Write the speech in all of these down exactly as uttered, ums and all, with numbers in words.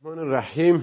الرحمن الرحیم.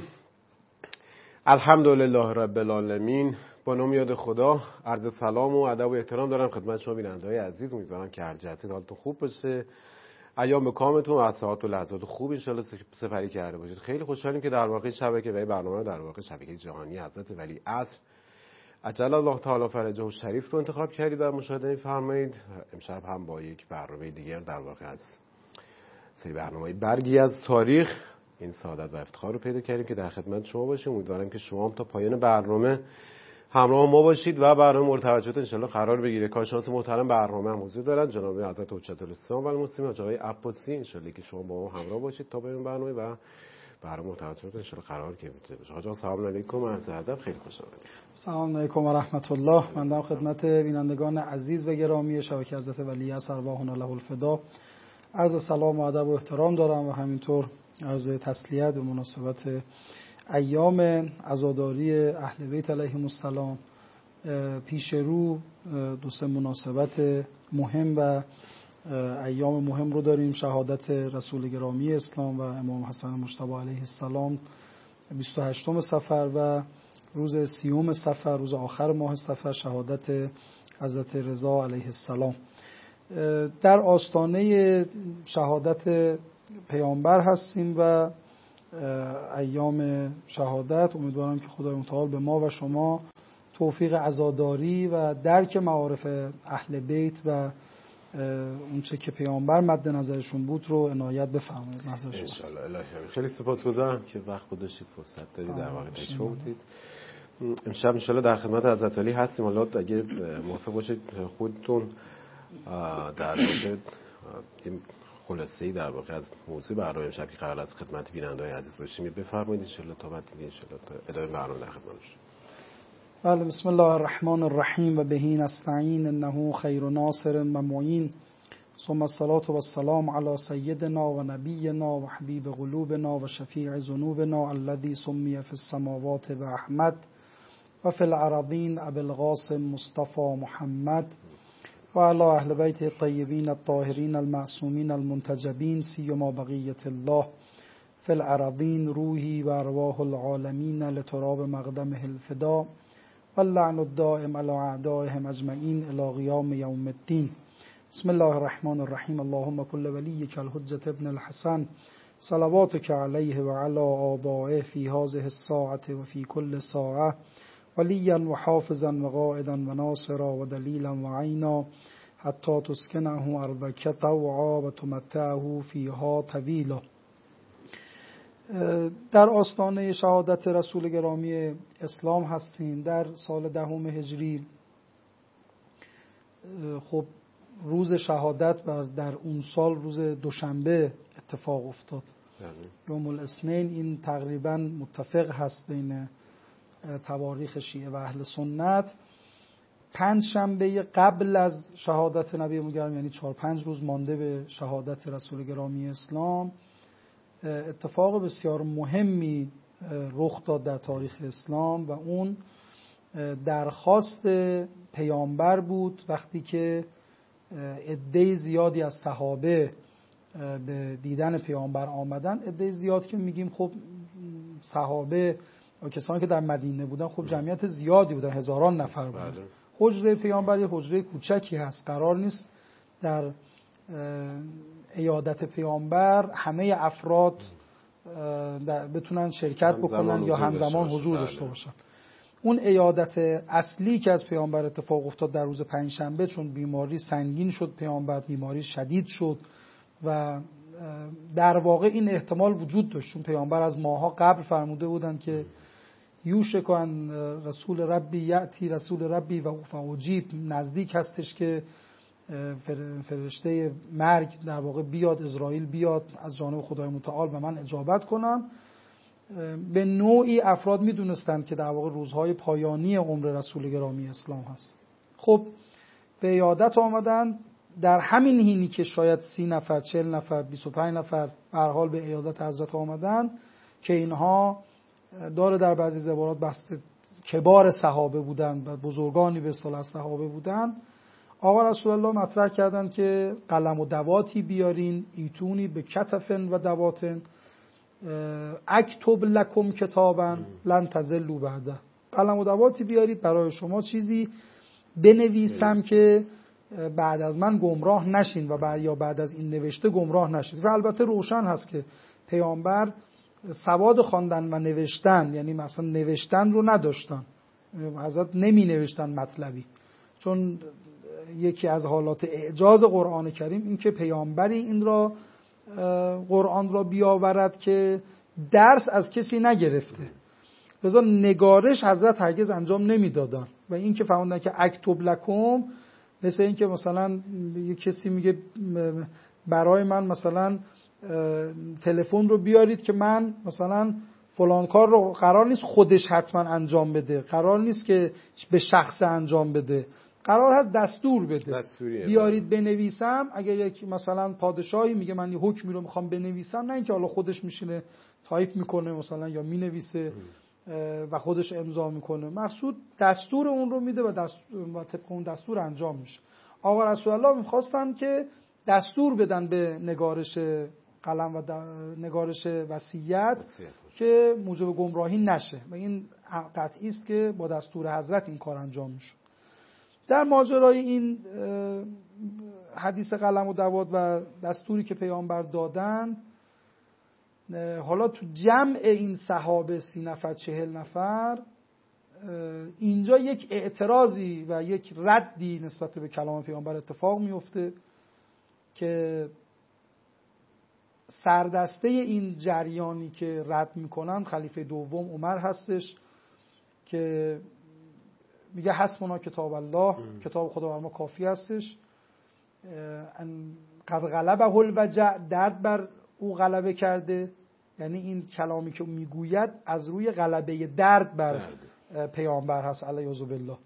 الحمدلله رب العالمین. با نام یاد خدا عرض سلام و ادب و احترام دارم خدمت شما بیننده‌های عزیز. امیدوارم که هر جهتی حالتون خوب باشه، ایام به کامتون و ساعات و لحظات خوب ان شاء الله سپری کرده باشید. خیلی خوشحالیم که در واقع شبکه و برنامه در واقع شبکه جهانی حضرت ولی عصر عجل الله تعالی فرجه شریف رو انتخاب کردید و مشاهده می‌فرمایید. امشب هم با یک برنامه دیگر در واقع از سری برنامه‌های برگی از تاریخ این سعادت و افتخار رو پیدا کردیم که در خدمت شما باشیم. امیدوارم که شما هم تا پایان برنامه همراه ما باشید و برنامه مورد توجهتون ان شاء الله قرار بگیره. کارشناس محترم برنامه هم حضور دارن جناب حضرت حجت الاسلام و المسلمین آقای عباسی. ان شاء الله که شما با ما همراه باشید تا پایان برنامه و برنامه مورد توجهتون ان شاء الله قرار گرفته بشه. حاج سلام علیکم و عرض ادب. خیلی خوشحالم. سلام علیکم و رحمت الله. من در خدمت بینندگان عزیز و گرامی شبکه حضرت ولی عصر ارواحنا له الفدا عرض سلام و ادب و احترام دارم و همینطور عرض تسلیت به مناسبت ایام عزاداری اهل بیت علیهم السلام. پیش رو دو سه مناسبت مهم و ایام مهم رو داریم. شهادت رسول گرامی اسلام و امام حسن مجتبی علیه السلام بیست و هشتم صفر و روز سیوم صفر، روز آخر ماه صفر، شهادت حضرت رضا علیه السلام. در آستانه شهادت پیامبر هستیم و ایام شهادت. امیدوارم که خدای متعال به ما و شما توفیق عزاداری و درک معارف اهل بیت و اونچه که پیامبر مد نظرشون بود رو عنایت بفرمایید. ان شاء الله. الهی خیلی سپاسگزارم که وقت گذاشتید، فرصت دادید، در واقع تشریف بودید. امشب ان شاء الله در خدمت حضرت علی هستیم. حالا اگه موافق باشید خودتون در واقع این خلاصه‌ای در واقع از موضوع برنامه امشب که قرار است خدمت بیننده‌های عزیز باشیم بفرمایید ان شاء الله تا بعد دیگه ان شاء الله تا ادامه برنامه در خدمت باشیم. بله. بسم الله الرحمن الرحیم و بهی نستعین انه خیر ناصر و معین ثم الصلاة و السلام علی سیدنا و نبینا و حبیب قلوبنا و شفیع ذنوبنا الذی سمی فی السماوات و احمد و فی الارضین ابی القاسم مصطفی محمد و علی اهل بیت الطیبین الطاهرین المعصومین المنتجبین سیما بقیة الله فی الارضین روحی و ارواح العالمین لتراب مقدمه الفدا واللعن الدائم على اعدائهم اجمعین الی قیام یوم الدین. بسم الله الرحمن الرحیم. اللهم كل ولیک الحجة ابن الحسن صلواتك علیه و علی آبائه فی هذه الساعة و فی کل ساعة ولیا و حافظا و قائدا و ناصرا و دلیلا و عینا حتی تسکنه ارضک طوعا و تمتعه فیها طویلا. در آستانه شهادت رسول گرامی اسلام هستیم در سال دهم هجری. خب روز شهادت و در اون سال روز دوشنبه اتفاق افتاد، یوم الاثنین. این تقریبا متفق هست بین تواریخ شیعه و اهل سنت. پنج شنبه قبل از شهادت نبی مکرم، یعنی چهار پنج روز مانده به شهادت رسول گرامی اسلام، اتفاق بسیار مهمی رخ داد در تاریخ اسلام و اون درخواست پیامبر بود. وقتی که عده زیادی از صحابه به دیدن پیامبر آمدن، عده زیاد که میگیم خب صحابه و کسانی که در مدینه بودن خب جمعیت زیادی بودن، هزاران نفر بودن. حجره پیامبر یه حجره کوچکی هست، قرار نیست در عیادت پیامبر همه افراد بتونن شرکت بکنن یا همزمان حضور داشته باشن. اون عیادت اصلی که از پیامبر اتفاق افتاد در روز پنجشنبه، چون بیماری سنگین شد پیامبر، بیماری شدید شد و در واقع این احتمال وجود داشت، چون پیامبر از ماها قبل فرموده بودن که یوشک ان رسول ربی یأتی رسول ربی و فاجیب، نزدیک هستش که فرشته مرگ در واقع بیاد، اسرائیل بیاد از جانب خدای متعال و من اجابت کنم. به نوعی افراد میدونستند که در واقع روزهای پایانی عمر رسول گرامی اسلام هست. خب به عیادت آمدن. در همین حینی که شاید سی نفر، چهل نفر، بیست و پنج نفر به هر حال به عیادت حضرت آمدن که اینها داره در بعضی زبانات بحث کبار صحابه بودن و بزرگانی به اصطلاح صحابه بودن، آقا رسول الله مطرح کردن که قلم و دواتی بیارین، ایتونی به کتفن و دواتن، اکتب لکم کتابا لن تضلوا بعده، قلم و دواتی بیارید برای شما چیزی بنویسم که بعد از من گمراه نشین و بعد یا بعد از این نوشته گمراه نشید. و البته روشن هست که پیامبر سواد خواندن و نوشتن، یعنی مثلا نوشتن رو نداشتن، حضرت نمی نوشتن مطلبی، چون یکی از حالات اعجاز قرآن کریم این که پیامبری این را قرآن را بیاورد که درس از کسی نگرفته، لذا نگارش حضرت هرگز انجام نمیدادن. و این که فهمیدن که اکتب لکم، مثل این که مثلا یه کسی میگه برای من مثلا تلفن رو بیارید که من مثلا فلان کار رو، قرار نیست خودش حتما انجام بده، قرار نیست که به شخص انجام بده، قرار هست دستور بده، بیارید بنویسم. اگر یک مثلا پادشاهی میگه من یه حکمی رو میخوام بنویسم، نه اینکه حالا خودش میشینه تایپ میکنه مثلا یا مینویسه و خودش امضا میکنه، مقصود دستور اون رو میده و دستور و طبق اون دستور انجام میشه. آقا رسول الله میخواستن که دستور بدن به نگارش قلم و نگارش وصیت که موجب گمراهی نشه و این قطعی است که با دستور حضرت این کار انجام میشه. در ماجرای این حدیث قلم و دوات و دستوری که پیامبر دادن، حالا تو جمع این صحابه سی نفر چهل نفر اینجا یک اعتراضی و یک ردی نسبت به کلام پیامبر اتفاق میفته که سردسته این جریانی که رد میکنن خلیفه دوم عمر هستش که میگه حسبنا کتاب الله، کتاب خدا بر ما کافی هستش. قد غلبه الوجع، درد بر او غلبه کرده، یعنی این کلامی که میگوید از روی غلبه درد بر پیامبر هست علیه بالله.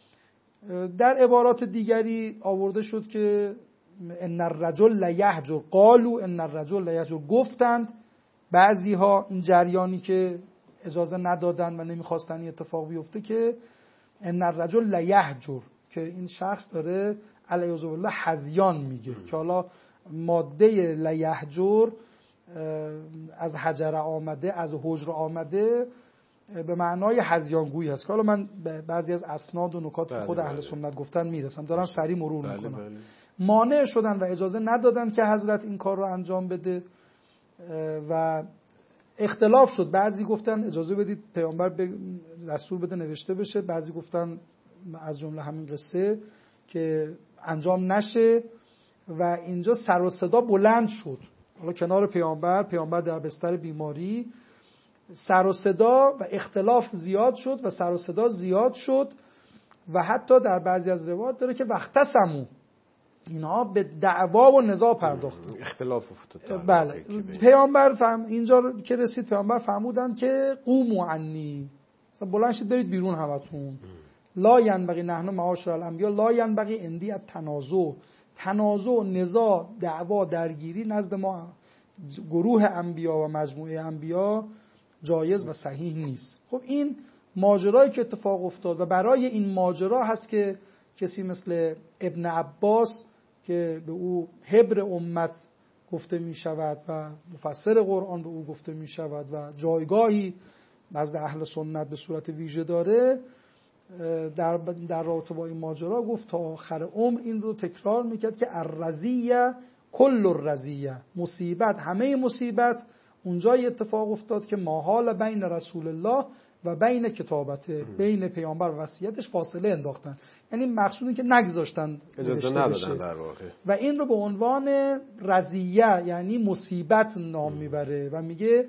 در عبارات دیگری آورده شد که ان الرجل لیهجر، قالوا ان الرجل لیهجر، گفتند بعضی ها این جریانی که اجازه ندادن و نمیخواستن این اتفاق بیفته که ان الرجل لیهجر، که این شخص داره علیه بالله هذیان میگه که حالا ماده لیهجر از حجر آمده، از حجر آمده، به معنای هذیانگویی هست که حالا من بعضی از اسناد و نکات که خود اهل سنت گفتن میرسم، دارم سریع مرور بله میکنم. بله. مانع شدن و اجازه ندادن که حضرت این کار رو انجام بده و اختلاف شد. بعضی گفتن اجازه بدید پیامبر دستور بده نوشته بشه، بعضی گفتن از جمله همین قصه که انجام نشه و اینجا سر و صدا بلند شد. حالا کنار پیامبر، پیامبر در بستر بیماری، سر و صدا و اختلاف زیاد شد و سر و صدا زیاد شد و حتی در بعضی از روایات داره که وقتسمو، اینا به دعوا و نزاع پرداختن، اختلاف افتاد. بله. پیامبر فهم اینجا که رسید پیامبر فرمودن که قوموا عنی، مثلا بلند شید برید بیرون همتون. لا ینبغی نحن معاشر الانبیاء لا ینبغی عندی التنازع، تنازع، نزاع، دعوا، درگیری نزد ما گروه انبیا و مجموعه انبیا جایز و صحیح نیست. خب این ماجرایی که اتفاق افتاد و برای این ماجرا هست که کسی مثل ابن عباس که به او حبر امت گفته می شود و مفسر قرآن به او گفته می شود و جایگاهی نزد اهل سنت به صورت ویژه داره، در در رابطه با این ماجرا گفت تا آخر عمر این رو تکرار میکرد که الرزیه کل الرزیه، مصیبت، همه مصیبت اونجای اتفاق افتاد که ماحال بین رسول الله و بین کتابته، بین پیامبر و وصیتش فاصله انداختن، یعنی مقصودی که نگذاشتن اجازه ندادن در واقع، و این رو به عنوان رزیه یعنی مصیبت نام میبره و میگه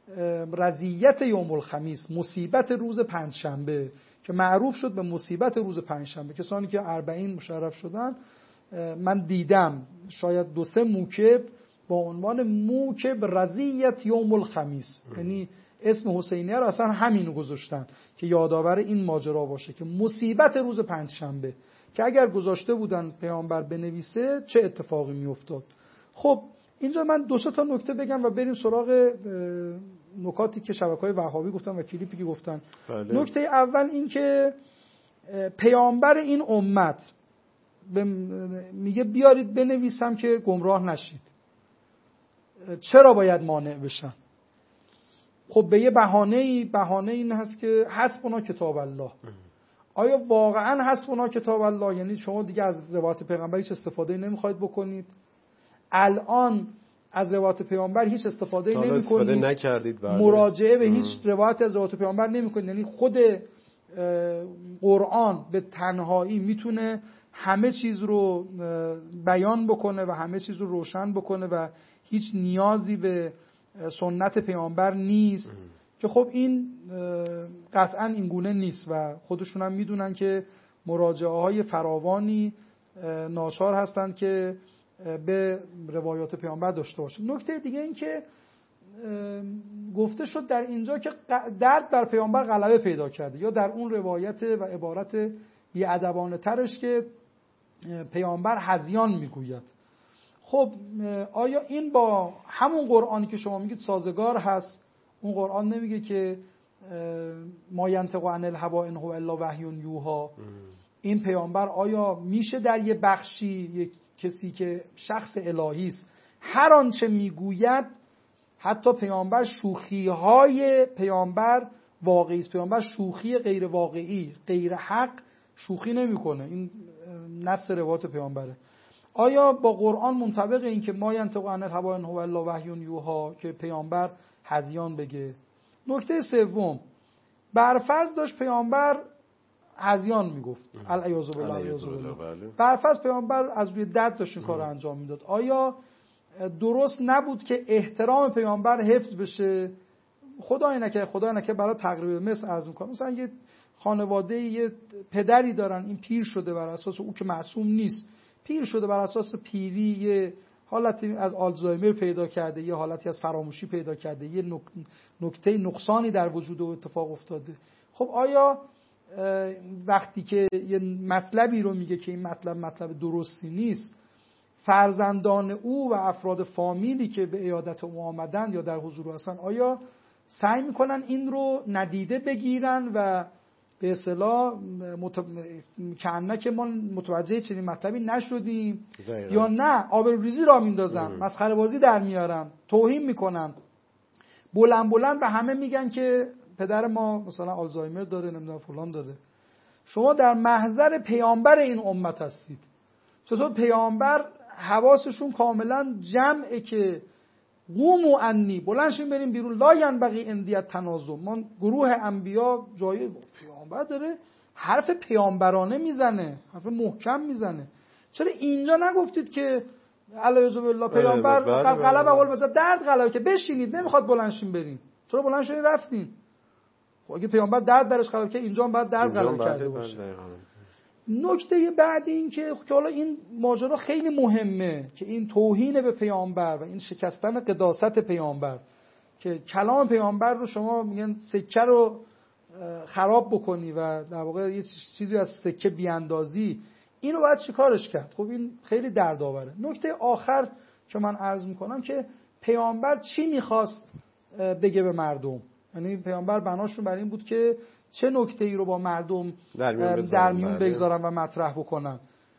رزیت یوم الخمیس، مصیبت روز پنجشنبه که معروف شد به مصیبت روز پنجشنبه. کسانی که اربعین مشرف شدن من دیدم شاید دو سه موکب با عنوان موکب رزیت یوم الخمیس، یعنی اسم حسینیه رو اصلا همینو گذاشتن که یادآور این ماجرا باشه که مصیبت روز پنجشنبه که اگر گذاشته بودن پیامبر بنویسه چه اتفاقی میافتاد. خب اینجا من دو سه تا نکته بگم و بریم سراغ نکاتی که شبکه‌های وهابی گفتن و کلیپی که گفتن. بله. نکته اول این که پیامبر این امت میگه بیارید بنویسم که گمراه نشید. چرا باید مانع بشن؟ خب به یه بهانه‌ای بهانه این هست که حسبنا کتاب الله. آیا واقعا حسبنا کتاب الله یعنی شما دیگه از روایت پیغمبر هیچ استفاده نمیخواید بکنید؟ الان از روایت پیامبر هیچ استفاده نمی‌کنید، نکردید، مراجعه به هیچ روایت از روایت پیامبر نمی‌کنید. یعنی خود قرآن به تنهایی میتونه همه چیز رو بیان بکنه و همه چیز رو روشن بکنه و هیچ نیازی به سنت پیامبر نیست که خب این قطعا این گونه نیست و خودشون هم میدونن که مراجعه های فراوانی ناچار هستن که به روایات پیامبر داشته باشه. نکته دیگه این که گفته شد در اینجا که درد بر پیامبر غلبه پیدا کرده، یا در اون روایت و عبارت بی‌ادبانه ترش که پیامبر هذیان میگوید. خب آیا این با همون قرآنی که شما میگید سازگار هست؟ اون قرآن نمیگه که ما ینطق عن الهوی ان هو الا وحی یوحی. این پیامبر آیا میشه در یه بخشی یک کسی که شخص الهی است هر آنچه میگوید، حتی پیامبر شوخی‌های پیامبر واقعی است، پیامبر شوخی غیر واقعی غیر حق شوخی نمیکنه، این نص روایت پیامبره. آیا با قرآن منطبق این که ما ینطق عن الهوی ان هو الا وحی یوحی که پیامبر هذیان بگه؟ نکته سوم، برفرض داشت پیامبر هذیان میگفت، العیاذ بالله العیاذ بالله، برفرض پیامبر از روی درد داشت این کار رو انجام میداد، آیا درست نبود که احترام پیامبر حفظ بشه؟ خدای نکرده خدای نکرده برای تقریب مثل عرض میکنم، مثلا یه خانواده یه پدری دارن، این پیر شده، بر اساس او که معصوم نیست، پیر شده بر اساس پیری یه حالتی از آلزایمر پیدا کرده، یه حالتی از فراموشی پیدا کرده، یه نکته نقصانی در وجود او اتفاق افتاده. خب آیا وقتی که یه مطلبی رو میگه که این مطلب مطلب درستی نیست، فرزندان او و افراد فامیلی که به عیادت او آمدن یا در حضور هستن آیا سعی میکنن این رو ندیده بگیرن و به اصطلاح مت... کانه که ما متوجه چنین مطلبی نشدیم دقیقا. یا نه آبروریزی را میندازن، مسخره بازی در میارن، توهین میکنن، بلند بلند به همه میگن که پدر ما مثلا آلزایمر داره، نمیدونم فلان داره. شما در محضر پیامبر این امت هستید، چطور پیامبر حواسشون کاملا جمعه که قوموا عنی، بلندشین بریم بیرون، لا ینبغی عندی التنازع. من گروه انبیا جای پیامبر داره حرف پیامبرانه میزنه، حرف محکم میزنه، چرا اینجا نگفتید که علیه بالله پیامبر غلبه اول مثلا درد غلبه که بشینید، نمیخواد بلندشین بریم، چرا بلندشین رفتین؟ خب اگه پیامبر درد درش غلبه که اینجا هم بعد درد غلبه کرده باشه. نکته بعد این که که حالا این ماجرا خیلی مهمه که این توهین به پیامبر و این شکستن قداست پیامبر، که کلام پیامبر رو شما میگن سکه رو خراب بکنی و در واقع یه چیزی از سکه بیاندازی، اینو باید چیکارش کرد؟ خب این خیلی دردآوره. نکته آخر که من عرض میکنم که پیامبر چی میخواست بگه به مردم، یعنی پیامبر بناشون بر این بود که چه نکته‌ای رو با مردم در میون بگذارن و مطرح بکنن.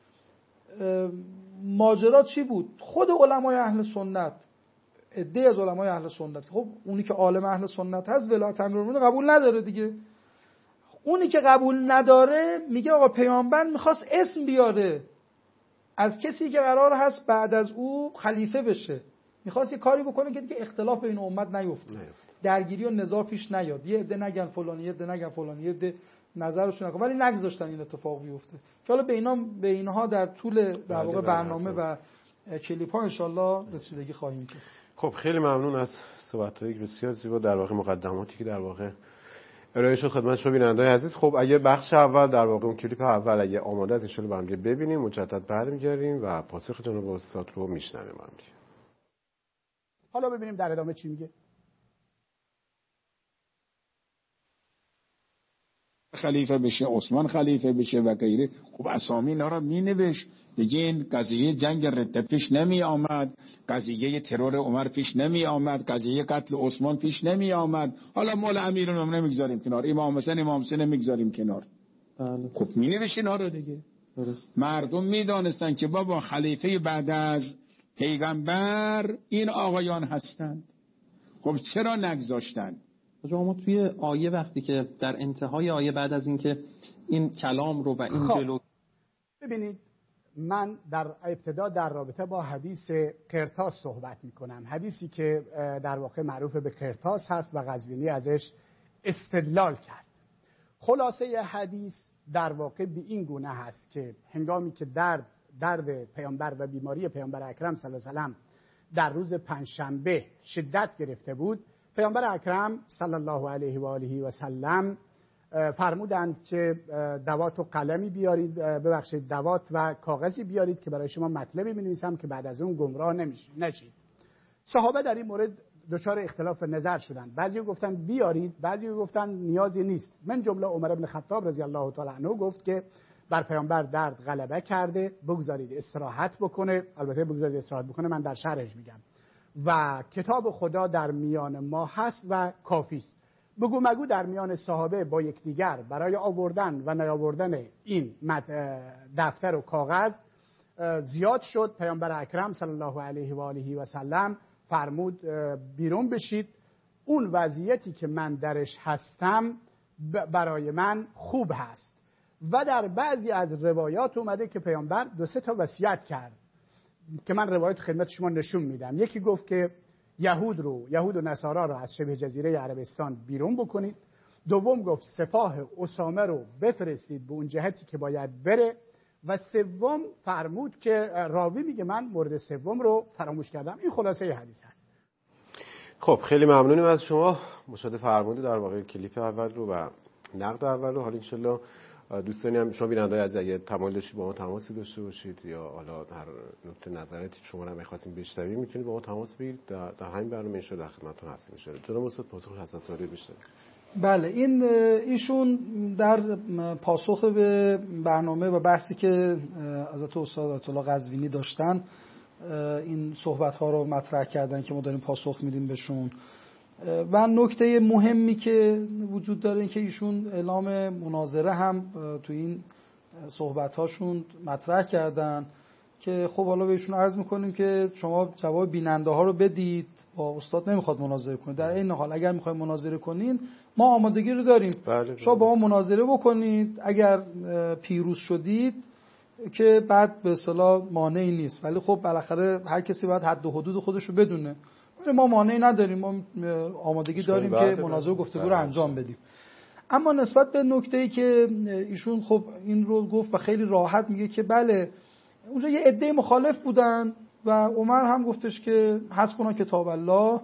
ماجرا چی بود؟ خود علمای اهل سنت، عده از علمای اهل سنت، خب اونی که عالم اهل سنت هست ولایت امیرالمومنین قبول نداره دیگه. اونی که قبول نداره میگه آقا پیامبر میخواست اسم بیاره از کسی که قرار هست بعد از او خلیفه بشه، میخواست یه کاری بکنه که دیگه اختلاف بین امت نیفته، درگیری و نزاع پیش نیاد، یه عده نگن فلانی، یه عده نگن فلانی، یه عده نظرشون نکنه، ولی نگذاشتن این اتفاق بیفته که حالا به اینا به اینها در طول در واقع برنامه و کلیپ ها ان شاء الله رسیدگی خواهیم کرد. خب خیلی ممنون از صحبت‌های بسیار زیبا، در واقع مقدماتی که در واقع ارائه شد خدمت شما بیننده‌های عزیز. خب اگه بخش اول در واقع اون کلیپ اول اگه آماده است ان شاء الله با هم ببینیم، مجدد برمیگردیم و پاسخ جناب استاد رو میشنویم. حالا ببینیم در ادامه چی میگه. خلیفه بشه، عثمان خلیفه بشه و غیره. خب اسامی اینا رو مینوشت دیگه. این قضیه جنگ رده پیش نمی آمد، قضیه ترور عمر پیش نمی آمد، قضیه قتل عثمان پیش نمی آمد. حالا مال امیرالمومنین نمیگذاریم کنار، امام حسین امام حسین نمیگذاریم کنار. بله. خب مینوشت اینا رو دیگه. درست. مردم میدانستن که بابا خلیفه بعد از پیغمبر این آقایان هستند. خب چرا نگذاشتن؟ ما توی آیه وقتی که در انتهای آیه بعد از اینکه این کلام رو و این خب. جلو ببینید من در ابتدا در رابطه با حدیث قرطاس صحبت میکنم، حدیثی که در واقع معروف به قرطاس هست و قزوینی ازش استدلال کرد. خلاصه حدیث در واقع به این گونه هست که هنگامی که درد درد پیامبر و بیماری پیامبر اکرم صلی الله علیه و سلم در روز پنجشنبه شدت گرفته بود، پیامبر اکرم صلی الله علیه و آله و سلم فرمودند که دوات و قلمی بیارید، ببخشید دوات و کاغذی بیارید که برای شما مطلبی بنویسم که بعد از اون گمراه نشید. صحابه در این مورد دچار اختلاف نظر شدند. بعضی گفتن بیارید، بعضی گفتن نیازی نیست. من جمله عمر بن خطاب رضی الله تعالی عنه گفت که بر پیامبر درد غلبه کرده، بگذارید استراحت بکنه. البته بگذارید استراحت بکنه من در شرحش میگم. و کتاب خدا در میان ما هست و کافی است. بگو مگو در میان صحابه با یکدیگر برای آوردن و نیاوردن این دفتر و کاغذ زیاد شد. پیامبر اکرم صلی الله علیه و آله و سلم فرمود بیرون بشید، اون وضعیتی که من درش هستم برای من خوب هست. و در بعضی از روایات اومده که پیامبر دو سه تا وصیت کرد که من روایت خدمت شما نشون میدم. یکی گفت که یهود رو یهود و نصارا رو از شبه جزیره عربستان بیرون بکنید. دوم گفت سپاه اسامه رو بفرستید به اون جهتی که باید بره. و سوم فرمود که راوی میگه من مورد سوم رو فراموش کردم. این خلاصه حدیث هست. خب خیلی ممنونیم از شما. مشاهده فرمودید در واقع کلیپ اول رو و نقد اول رو. حالا انشالله دوستانی هم شما بیننده از اگه تمایل داشتید با ما تماسی داشته باشید یا حالا هر نکته نظراتی شما رو می‌خواستین بشنوید میتونید با ما تماس بگیرید. در, در همین برنامه انشالله در خدمتتون هستیم. ان جناب استاد پاسخ حضرت عالی بشنوید. بله، این ایشون در پاسخ به برنامه و بحثی که حضرت استاد آیت الله قزوینی داشتن این صحبت ها رو مطرح کردن که ما داریم پاسخ میدیم بهشون. و نکته مهمی که وجود داره این که ایشون اعلام مناظره هم تو این صحبت هاشون مطرح کردن که خب حالا بهشون عرض میکنیم که شما جواب بیننده ها رو بدید، با استاد نمیخواد مناظره کنید. در این حال اگر میخواید مناظره کنین ما آمادگی رو داریم. بله شما با ما مناظره بکنید، اگر پیروز شدید که بعد به اصطلاح مانعی نیست، ولی خب بالاخره هر کسی باید حد و حدود خودش رو بدونه. ولی ما مانعی نداریم، ما آمادگی داریم که مناظره و گفتگو رو انجام بدیم. اما نسبت به نکته‌ای که ایشون خب این رو گفت و خیلی راحت میگه که بله اونجا یه عده مخالف بودن و عمر هم گفتش که حسبنا کتاب الله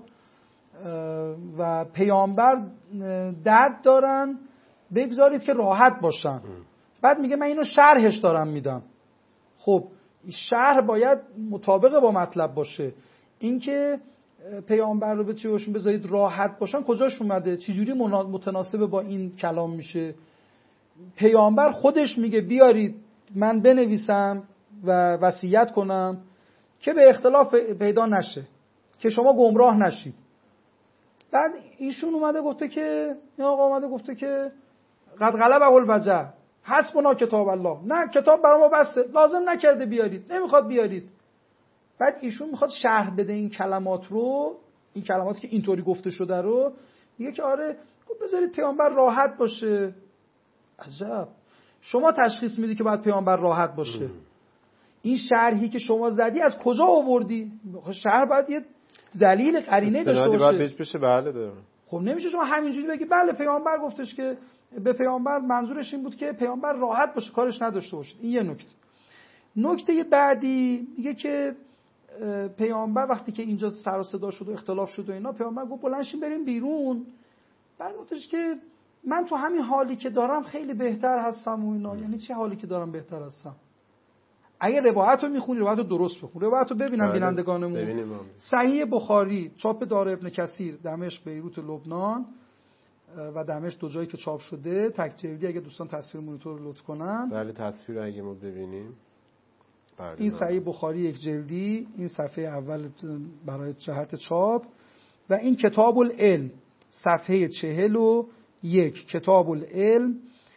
و پیامبر درد دارن بگذارید که راحت باشن. بعد میگه من اینو شرحش دارم میدم. خب شرح باید مطابق با مطلب باشه. اینکه پیامبر رو به چی باشون بذارید راحت باشن کجاش اومده؟ چجوری متناسب با این کلام میشه؟ پیامبر خودش میگه بیارید من بنویسم و وصیت کنم که به اختلاف پیدا نشه، که شما گمراه نشید. بعد ایشون اومده گفته که یا آقا اومده گفته که قد غلب الوجع حسبنا کتاب الله، نه کتاب برای ما بسه، لازم نکرده بیارید، نمیخواد بیارید. بعد ایشون میخواد شرح بده این کلمات رو، این کلماتی که اینطوری گفته شده رو، میگه که آره بذارید پیامبر راحت باشه. عجب، شما تشخیص میدی که باید پیامبر راحت باشه. این شرحی که شما زدی از کجا آوردی؟ شرح باید یه دلیل قرینه داشته باشه. باید بهش بشه. بله داره. خب نمیشه شما همینجوری بگی بله پیامبر گفتش که به پیامبر منظورش این بود که پیامبر راحت باشه، کارش نداشته باشه. این یه نکته. نکته بعدی میگه که پیامبر وقتی که اینجا سر و صدا شد و اختلاف شد و اینا، پیامبر گفت بلند شیم بریم بیرون. بعد گفتش که من تو همین حالی که دارم خیلی بهتر هستم و اینا. یعنی چه حالی که دارم بهتر هستم؟ اگه روایت رو میخونی روایت رو درست بخون. روایت رو ببینم بینندگانمون. صحیح بخاری چاپ دار ابن کثیر دمشق بیروت لبنان و دمشق دو جایی که چاپ شده، تک جلدی. اگه دوستان تصویر مونیتور رو لطف کنن. بله تصویر اگه ما ببینیم. بله این صحیح بخاری یک جلدی، این صفحه اول برای جهت چاپ و این کتاب العلم صفحه چهل و یک کتاب العلم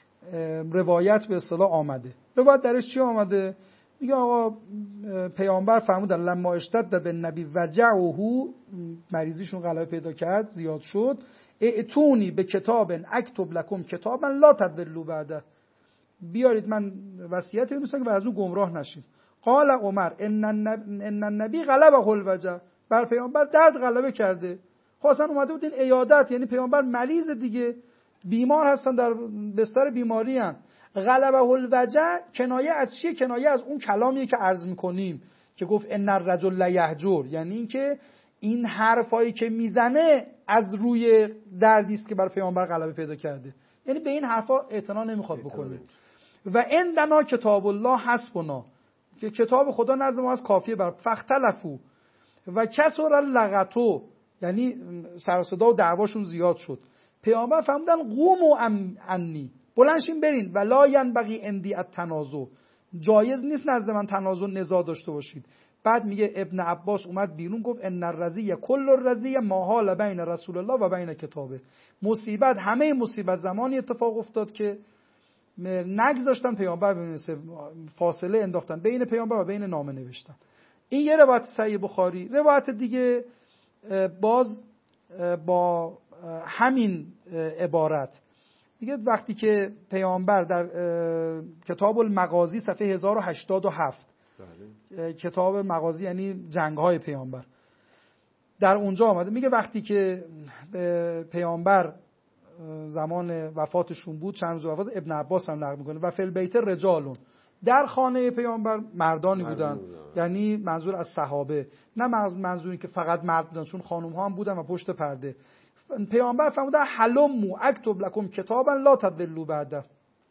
روایت به اصطلاح آمده. روایت درش چی آمده؟ میگه آقا پیامبر فرمودن لما اشتد به نبی وجعه، مریضیشون غلبه پیدا کرد زیاد شد، ائتونی به کتاب اکتب لکم کتابا لا تضلوا بعده، بیارید من وصیت بنویسم که از اون گمراه نشید. قال عمر ان النبی غلبه الوجع، بر پیامبر درد غلبه کرده. خواستن اومده بودین عیادت، یعنی پیامبر مریض دیگه، بیمار هستن، در بستر بیماری هستن. غلبه الوجع کنایه از چیه؟ کنایه از اون کلامیه که عرض میکنیم که گفت ان الرجل لیهجر، یعنی اینکه این حرفایی که میزنه از روی دردی است که بر پیامبر غلبه پیدا کرده، یعنی به این حرفا اعتنا نمیخواد بکنه. و عندنا کتاب الله حسبنا، که کتاب خدا نزد ما از کافیه. بر فختلفو و کسر اللغتو، یعنی سر و صدا و دعواشون زیاد شد. پیامبر فرمودن قوموا عنی، بلندشین برین. ولا ینبغی عندی التنازع، جایز نیست نزد من تنازع نزاع داشته باشید. بعد میگه ابن عباس اومد بیرون گفت ان الرزیه کل الرزیه ما حال بین رسول الله و بین کتابه، مصیبت همه مصیبت زمانی اتفاق افتاد که نگذاشتن پیامبر بنویسه، فاصله انداختن بین پیامبر و بین نامه نوشتن. این یه روایت صحیح بخاری. روایت دیگه باز با همین عبارت میگه وقتی که پیامبر در کتاب المغازی صفحه هزار و هشتاد و هفت، کتاب مغازی یعنی جنگ‌های پیامبر، در اونجا آمده میگه وقتی که پیامبر زمان وفاتشون بود، چند روز وفات، ابن عباس هم نقل میکنه و فی البیت رجالون، در خانه پیامبر مردانی بودن، یعنی منظور از صحابه، نه منظوری که فقط مرد بودن، چون خانم ها هم بودن و پشت پرده. پیامبر فرموده حلموا اکتب لکم کتابا لا تضلوا بعده،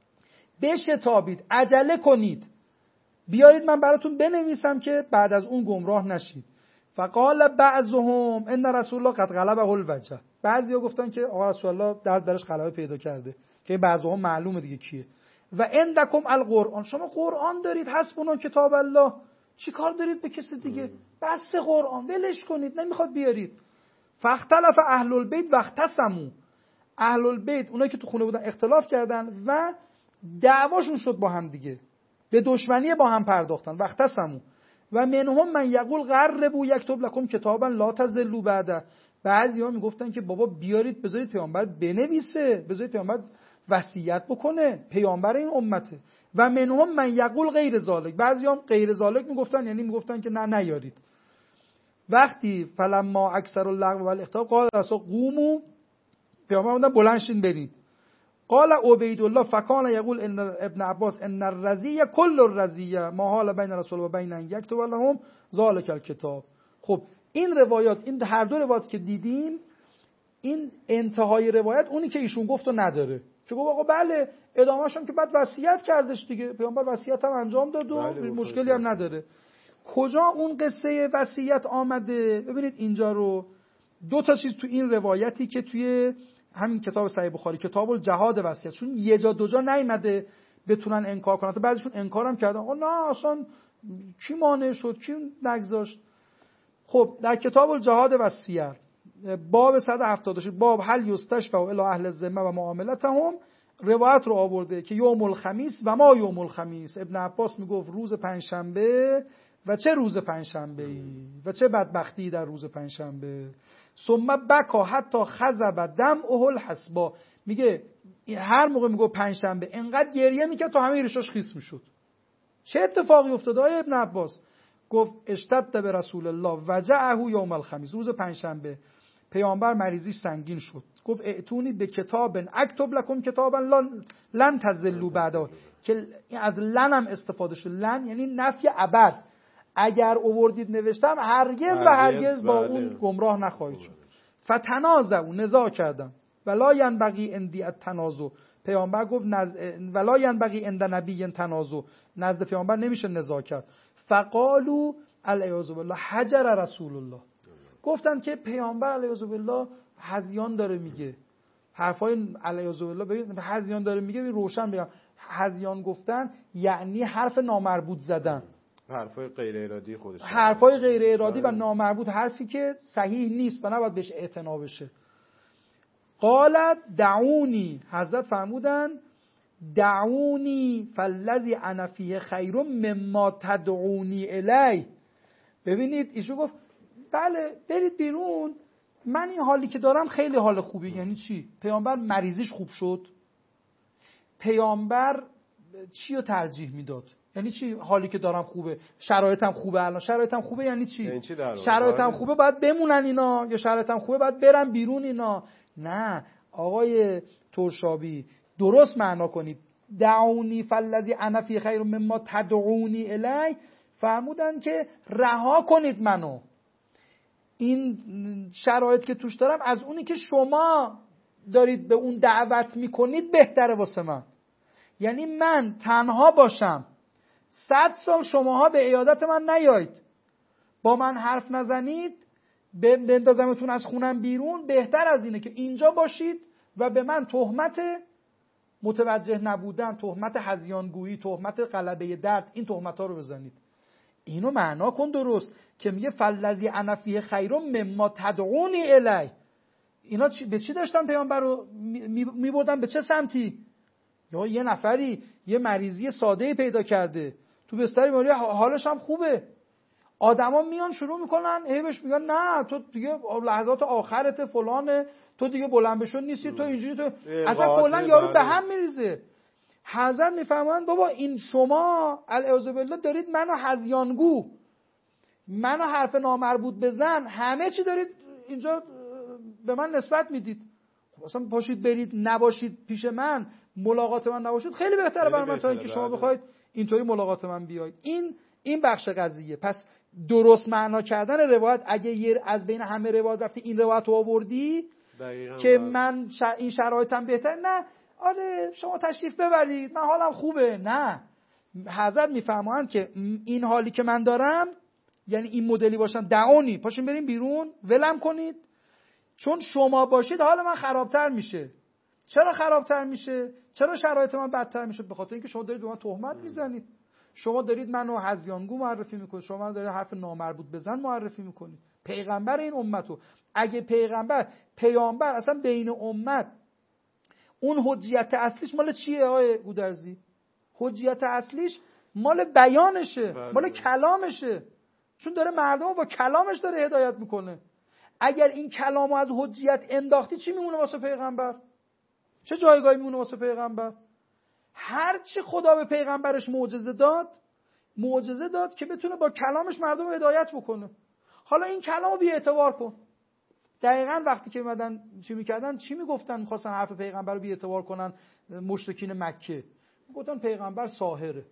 بشتابید، عجله کنید، بیایید من براتون بنویسم که بعد از اون گمراه نشید. فقال بعضهم ان رسول الله قد غلبه الوجع، بعضیا گفتن که آقا رسول الله درد برش غلبه پیدا کرده، که بعضهم معلومه دیگه کیه. و عندکم القرآن، شما قرآن دارید، حسبنا کتاب الله، چی کار دارید به کسی دیگه؟ بس قرآن ولش کنید، نمیخواد بیارید. فاختلف اهل البیت و اختصموا، اهل البیت اونایی که تو خونه بودن اختلاف کردن و دعواشون شد با هم دیگه، به دشمنی با هم پرداختن. و اختصموا و منهم من یقول قربوا یکتب لکم کتابا لا تضلوا بعده، بعضی‌ها میگفتن که بابا بیارید بذارید پیامبر بنویسه، بذارید پیامبر وصیت بکنه، پیامبر این امته. و منهم من یقول غیر ذالک، بعضی‌ها غیر ذالک میگفتن، یعنی میگفتن که نه نیارید. وقتی فلما اکثر اللغو والاخطاء قال رسول قوموا، پیامبر گفتن بلند شین برید. قال عبید الله فکان یقول ان ابن عباس ان الرزیه کل الرزیه ما حال بین رسول و بین ان یکتب لهم ذالک الکتاب. خب این روایات، این هر دو روایت که دیدیم، این انتهای روایت اونی که ایشون گفت و نداره، که گفت آقا بله ادامه‌اش هم که بعد وصیت کردش دیگه، پیامبر وصیت هم انجام داد و بله مشکلی هم نداره. کجا اون قصه وصیت آمده؟ ببینید اینجا رو دو تا چیز تو این روایتی که توی همین کتاب صحیح بخاری، کتاب الجهاد وصیت، چون یه جا دو جا نیامده بتونن انکار کنن، بعضیشون انکار هم کردن، آقا نه اصلا کی مانع شد، کی نگذاشت. خب در کتاب الجهاد وصیت باب صد و هفتاد و شش، باب هل یستشفع الی اهل الذمه و معاملتهم، روایت رو آورده که یوم الخمیس و ما یوم الخمیس، ابن عباس میگفت روز پنجشنبه، و چه روز پنجشنبه‌ای و چه بدبختی در روز پنجشنبه. ثم بکا حتی خضب دمعه الحسبا، میگه هر موقع میگه پنجشنبه انقدر گریه میکرد تا همه ریشاش خیس میشد. چه اتفاقی افتاد آقای ابن عباس؟ گفت اشتد به رسول الله وجعه یوم الخمیس، روز پنجشنبه پیامبر مریضیش سنگین شد. گفت ائتونی به کتاب اکتب لکم کتابا لن تضلوا بعده، که از لن هم استفاده شد. لن یعنی نفی ابد، اگر اووردید نوشتم هرگز و هرگز با اون گمراه نخواهید شد. فتنازعوا، نزاع کردن. ولا ینبغی عندی التنازع، پیامبر گفت نز... ولا ینبغی عند نبی تنازع، نزد پیامبر نمیشه نزاع کرد. فقالوا الیاذ بالله حجر رسول الله، گفتن که پیامبر الیاذ بالله هذیان داره میگه، حرفای الیاذ بالله ببین هذیان داره میگه، روشن بگم هذیان گفتن یعنی حرف نامربوط زدن، حرفای غیر ارادی خودش، حرفای غیر ارادی و نامربوط، حرفی که صحیح نیست و نباید بهش اعتنا بشه. قالت دعونی، حضرت فرمودن دعونی فالذی انا فیه خیر مما تدعونی الی. ببینید ایشون گفت بله برید بیرون، من این حالی که دارم خیلی حال خوبی. یعنی چی؟ پیامبر مریضیش خوب شد. پیامبر چی رو ترجیح میداد؟ یعنی چی حالی که دارم خوبه؟ شرایطم خوبه الان. شرایطم خوبه یعنی چی؟ یعنی چی در شرایطم خوبه باید بمونن اینا، یا شرایطم خوبه باید برن بیرون اینا؟ نه آقای ترشابی، درست معنا کنید. دعونی فالذی انا فی خیر مما تدعونی الی، فرمودن که رها کنید منو، این شرایط که توش دارم از اونی که شما دارید به اون دعوت میکنید بهتره واسه من. یعنی من تنها باشم صد سال شماها به عیادت من نیایید، با من حرف نزنید، بندازمتون از خونم بیرون، بهتر از اینه که اینجا باشید و به من تهمت متوجه نبودن، تهمت هذیانگویی، تهمت غلبه درد، این تهمت‌ها رو بزنید. اینو معنا کن درست که میگه فالذی انا فیه خیر مما تدعونی الی. اینا به چی داشتن پیامبر رو میبردن؟ به چه سمتی؟ یا یه نفری یه مریضی ساده‌ای پیدا کرده تو بستر بیماری، حالش هم خوبه، آدما میان شروع میکنن هیبش، میگن نه تو دیگه لحظات آخرت فلانه، تو دیگه بلند بشو نیستی، تو اینجوری، تو اصلا کلا یارو به هم میریزه. حضرت میفهمن بابا این شما الاعوذ بالله دارید منو هذیانگو، منو حرف نامربوط بزن، همه چی دارید اینجا به من نسبت میدید. خب اصلا پاشید برید نباشید پیش من، ملاقات من نباشید، خیلی بهتره برای من تا اینکه شما بخواید اینطوری ملاقات من بیاید. این این بخش قضیه. پس درست معنا کردن روایت، اگه یه از بین همه روایت رفتی این روایت رو آوردی که من ش... این شرایطم بهتر، نه آره شما تشریف ببرید من حالم خوبه، نه. حضرت میفهمند که این حالی که من دارم، یعنی این مدلی باشم، دعونی پاشین بریم بیرون، ولم کنید، چون شما باشید حال من خرابتر میشه. چرا خرابتر میشه؟ چرا شرایط من بدتر میشه؟ به خاطر اینکه شما دارید به من تهمت میزنید، شما دارید منو هذیانگو معرفی میکنید، شما من دارید حرف نامربوط بزن معرفی میکنید. پیغمبر این امتو، اگه پیغمبر پیامبر اصلا بین امت اون حجیت اصلیش مال چیه آقای گودرزی؟ حجیت اصلیش مال بیانشه، مال کلامشه، چون داره مردم با کلامش داره هدایت میکنه. اگر این کلامو از حجیت انداختی چی میمونه واسه پیغمبر؟ چه جایگاهی میمونه واسه پیغمبر؟ هر چی خدا به پیغمبرش معجزه داد، معجزه داد که بتونه با کلامش مردم رو هدایت بکنه. حالا این کلامو بی اعتبار کن. دقیقاً وقتی که اومدن چی میکردن، چی میگفتن؟ میخواستن حرف پیغمبر رو بی اعتبار کنن مشرکین مکه. میگفتن پیغمبر ساحره.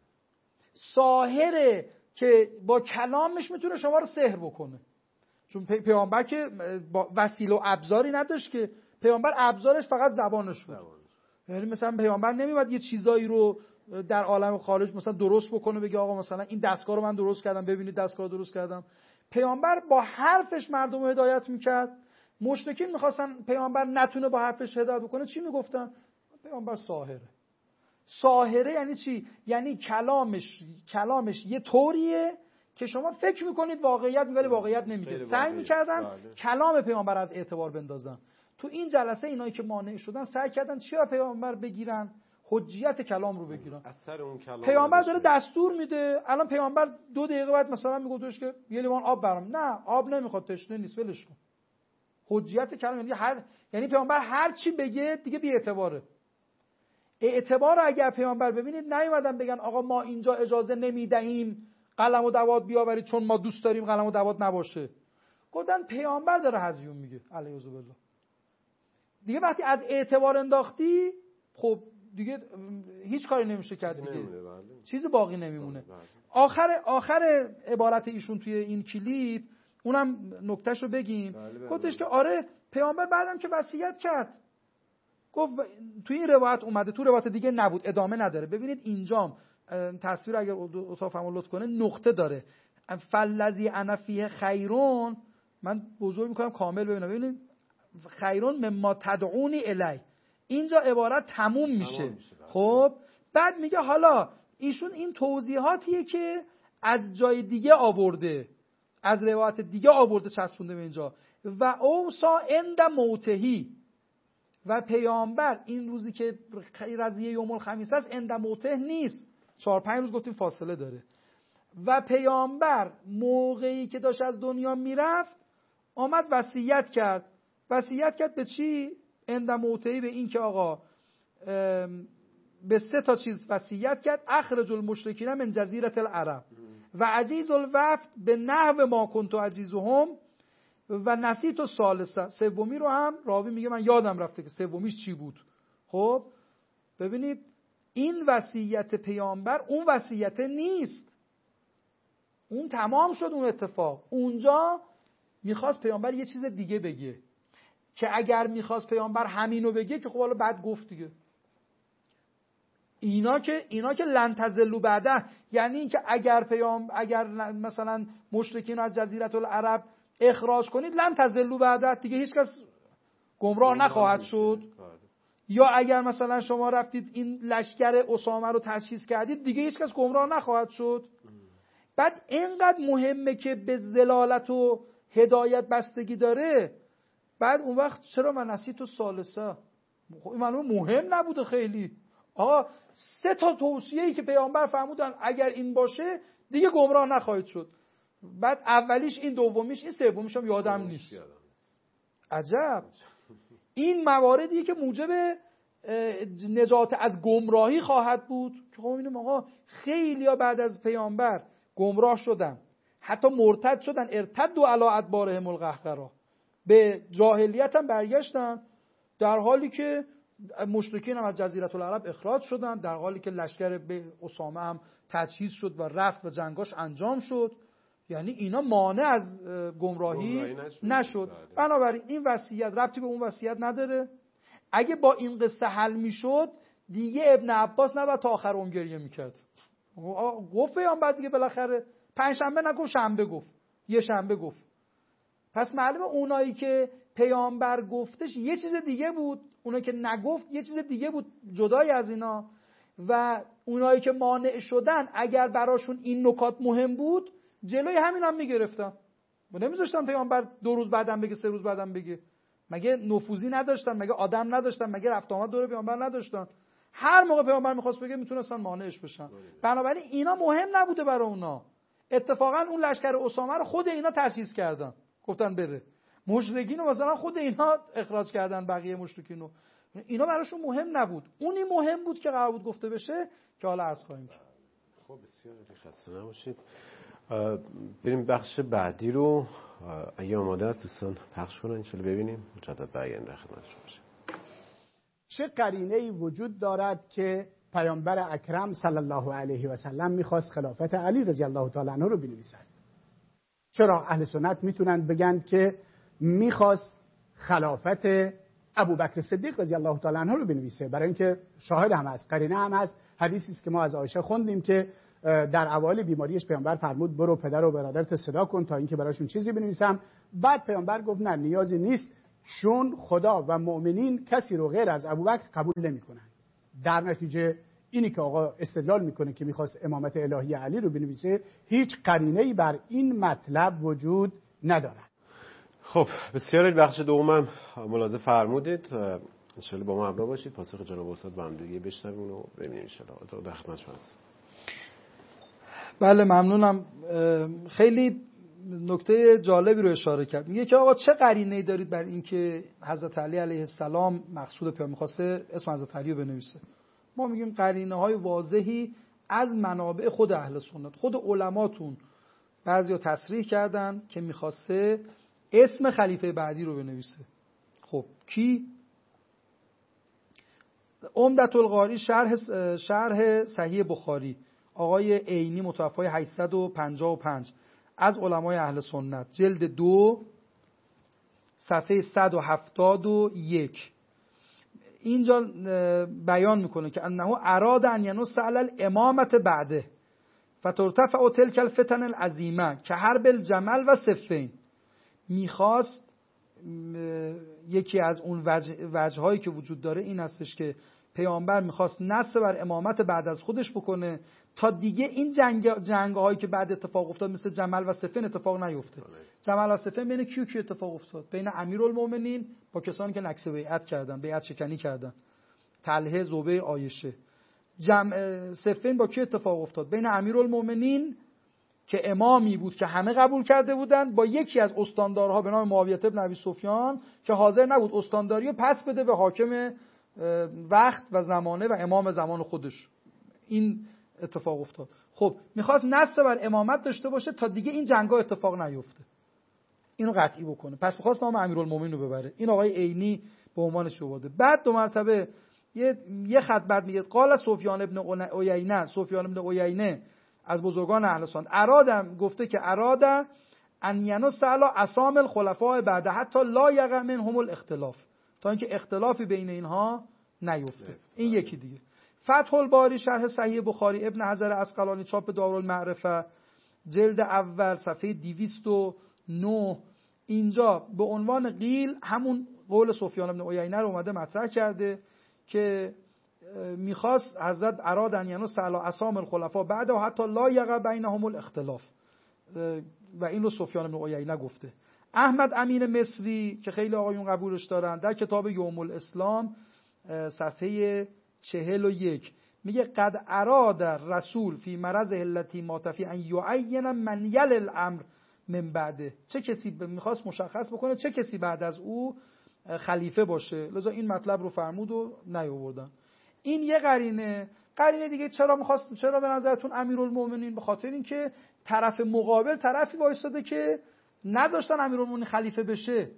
ساحره که با کلامش میتونه شما رو سحر بکنه. چون پیامبر که وسیله و ابزاری نداشت، که پیامبر ابزارش فقط زبانش بود. یعنی مثلا پیامبر نمیاد یه چیزایی رو در عالم خارج مثلا درست بکنه، بگه آقا مثلا این دستگاه رو من درست کردم ببینید دستگاه رو درست کردم. پیامبر با حرفش مردم رو هدایت میکرد. مشرکین میخواستن پیامبر نتونه با حرفش هدایت بکنه، چی میگفتن؟ پیامبر ساحره. ساحره یعنی چی؟ یعنی کلامش کلامش یه طوریه که شما فکر میکنید واقعیت میگه، واقعیت نمیگه. سعی میکردن بله. کلام پیامبر از اعتبار بندازن. تو این جلسه اینایی که مانع شدن سعی کردن چی از پیامبر بگیرن؟ حجیت کلام رو بگیرن. اثر اون کلام پیامبر داره دستور میده. الان پیامبر دو دقیقه بعد مثلا میگفتش که یه لیوان آب برام، نه آب نمیخواد، تشنه نیست، ولش کن. حجیت کلام یعنی هر یعنی پیامبر هر چی بگه دیگه بی اعتباره. اعتبار رو اگر پیامبر ببینید نیومدن بگن آقا ما اینجا اجازه نمیدهیم قلم و دوات بیاورید چون ما دوست داریم قلم و دوات نباشه. گفتن پیامبر داره هزیون میگه علیه بالله. دیگه وقتی از اعتبار انداختی، خب دیگه هیچ کاری نمیشه کرد دیگه، چیزی باقی نمیمونه. آخر آخر عبارت ایشون توی این کلیپ، اونم نکتهشو بگیم، گفتش که آره پیامبر بعدم که وصیت کرد، گفت توی این روایت اومده، تو روایت دیگه نبود، ادامه نداره. ببینید اینجام تصویر اگر اتاق فهم لطف کنه نقطه داره، فالذی انا فیه خیرون، من بزرگ میکنم کامل ببینم. ببینید خیرون مما تدعونی الی، اینجا عبارت تموم میشه. خب بعد میگه حالا ایشون این توضیحاتیه که از جای دیگه آورده، از روایت دیگه آورده چسبونده به اینجا. و اوصا عند موتهی، و پیامبر این روزی که رضیه یوم الخمیس است عند موته نیست، چهار پنج روز گفتیم فاصله داره. و پیامبر موقعی که داشت از دنیا میرفت آمد وصیت کرد. وصیت کرد به چی؟ عند موتعی، به این که آقا به سه تا چیز وصیت کرد. اخرج المشرکین من جزیره العرب و عجیز الوفد به نحو ما کنت عجیزهم و نسیت الثالثه. سومی رو هم راوی میگه من یادم رفته که سومیش چی بود. خب ببینید این وصیت پیامبر اون وصیت نیست، اون تمام شد اون اتفاق. اونجا میخواست پیامبر یه چیز دیگه بگه که اگر میخواست پیامبر همینو بگه که خب حالا بعد گفت دیگه. اینا که اینا که لن تزلوا بعده، یعنی اینکه اگر پیام اگر مثلا مشرکین از جزیره العرب اخراج کنید لن تزلوا بعده، دیگه هیچ کس گمراه نخواهد شد. یا اگر مثلا شما رفتید این لشکر اسامه رو تشخیص کردید دیگه هیچ کس گمراه نخواهد شد. بعد اینقدر مهمه که به ضلالت و هدایت بستگی داره. بعد اون وقت چرا من نسیت و ثالثه؟ خب این معلومه مهم نبوده خیلی. آقا سه تا توصیه‌ای که پیامبر فرمودن اگر این باشه دیگه گمراه نخواهید شد. بعد اولیش این، دومیش این، سومیش هم یادم نیست. عجب. این مواردیه که موجب نجات از گمراهی خواهد بود که خب اینم آقا خیلی‌ها بعد از پیامبر گمراه شدن، حتی مرتد شدن، ارتدوا علی ادبارهم القهقرا، به جاهلیت هم برگشتن، در حالی که مشرکین هم از جزیره العرب اخراج شدن، در حالی که لشکر به اسامه هم تجهیز شد و رفت و جنگاش انجام شد. یعنی اینا مانع از گمراهی, گمراهی نشد. نشد. بنابراین این وصیت ربطی به اون وصیت نداره. اگه با این قصه حل میشد دیگه ابن عباس نباید تا آخر عمر گریه میکرد. گفت پیام بعد دیگه بالاخره پنجشنبه نگفت، شنبه گفت، یه شنبه گفت. پس معلومه اونایی که پیامبر گفتش یه چیز دیگه بود، اونایی که نگفت یه چیز دیگه بود جدای از اینا. و اونایی که مانع شدن اگر براشون این نکات مهم بود جلوی همین هم میگرفتن و نمیذاشتن پیامبر دو روز بعدم بگه، سه روز بعدم بگه. مگه نفوذی نداشتن؟ مگه آدم نداشتن؟ مگه رفت آمد دور پیامبر نداشتن؟ هر موقع پیامبر میخواست بگه میتونستن مانعش بشن. بنابراین اینا مهم نبوده برای اونا. اتفاقا اون لشکر اسامه رو خود اینا تجهیز کردن، گفتن بره. مشرکین رو مثلا خود اینا اخراج کردن، بقیه مشرکین رو. اینا براشون مهم نبود. اونی مهم بود که قرار بود گفته بشه که حالا عرض خواهیم کرد. خب بسیار خسته نباشید. بریم بخش بعدی رو اگه آماده است دوستان پخش کنن انشالله ببینیم مجدد بیان در خدمتتون باشه. چه قرینه‌ای وجود دارد که پیامبر اکرم صلی الله علیه و سلم میخواست خلافت علی رضی الله تعالی عنه رو بنویسد؟ چرا اهل سنت میتونن بگن که میخواست خلافت ابوبکر صدیق رضی الله تعالی عنه رو بنویسه؟ برای اینکه شاهد هم هست، قرینه هم هست. حدیثی است که ما از عایشه خوندیم که در اوایل بیماریش پیامبر فرمود برو پدر و برادرت صدا کن تا اینکه براشون چیزی بنویسم. بعد پیامبر گفت نه نیازی نیست، چون خدا و مؤمنین کسی رو غیر از ابوبکر قبول نمیکنن. در نتیجه اینی که آقا استدلال میکنه که میخواست امامت الهی علی رو بنویسه هیچ قرینه‌ای بر این مطلب وجود ندارد. خب بسیار. بخش دومم ملاحظه فرمودید، انشالله با ما همراه باشید، پاسخ جناب استاد با هم دیگه بشنویم و ببینیم انشالله. در خدمت شما هستم. بله ممنونم. خیلی نکته جالبی رو اشاره کرد. میگه که آقا چه قرینه‌ای دارید بر این که حضرت علی علیه السلام مقصود پیام می‌خواسته اسم حضرت علی رو بنویسه؟ ما میگیم قرینه‌های واضحی از منابع خود اهل سنت، خود علماتون بعضیا تصریح کردن که می‌خواسته اسم خلیفه بعدی رو بنویسه. خب کی؟ عمدة القاری شرح شرح صحیح بخاری آقای عینی متوفای هشتصد و پنجاه و پنج از علمای اهل سنت، جلد دو صفحه صد و هفتاد و یک. اینجا بیان میکنه که انه اراد ان ینص علی الامامت بعده فترتفع تلک الفتن العظیمه که حرب الجمل و صفین. میخواست یکی از اون وجه وجهایی که وجود داره این هستش که پیامبر میخواست نص بر امامت بعد از خودش بکنه تا دیگه این جنگ جنگ‌هایی که بعد اتفاق افتاد مثل جمل و صفین اتفاق نیفته. جمل و صفین بین کیو کی اتفاق افتاد؟ بین امیرالمومنین با کسانی که نکث بیعت کردن، بیعت شکنی کردن، طلحه، زبیر، عایشه. جمع صفین با کی اتفاق افتاد؟ بین امیرالمومنین که امامی بود که همه قبول کرده بودن، با یکی از استاندارها به نام معاویه بن ابی سفیان که حاضر نبود استانداری رو پس بده به حاکم وقت و زمانه و امام زمان خودش. این اتفاق افتاد. خب میخواست نصب بر امامت داشته باشه تا دیگه این جنگا اتفاق نیفته، اینو قطعی بکنه. پس میخواست نام امیرالمومنین رو ببره. این آقای عینی به عنوانش آورده. بعد دو مرتبه یه یه خط بعد میگه قال سفیان ابن عیینه، سفیان ابن عیینه از بزرگان اهل سنت ارادم گفته که اراده ان ینص علی اسام الخلفاء بعد حتی لا یقع منهم الاختلاف، تا اینکه اختلافی بین اینها نیفته. این یکی دیگه. فتح الباری شرح صحیح بخاری ابن حجر عسقلانی چاپ دارالمعرفه جلد اول صفحه دویست و نه اینجا به عنوان قیل همون قول سفیان بن عیینه رو اومده مطرح کرده که میخواست حضرت ارادن یعنی سعی اسام الخلفاء بعد و حتی لا یقع بینهم الاختلاف، و این رو سفیان بن عیینه گفته. احمد امین مصری که خیلی آقایون قبولش دارن در کتاب یوم الاسلام صفحه چهل و یک میگه قد اراد رسول فی مرض التی مات فی ان یعین من یل الامر من بعده، چه کسی میخواست مشخص بکنه چه کسی بعد از او خلیفه باشه، لذا این مطلب رو فرمود و نیاوردن. این یه قرینه. قرینه دیگه چرا میخواست، چرا به نظرتون امیرالمومنین؟ به خاطر اینکه طرف مقابل طرفی وایساده که نذاشتن امیرالمومنین خلیفه بشه.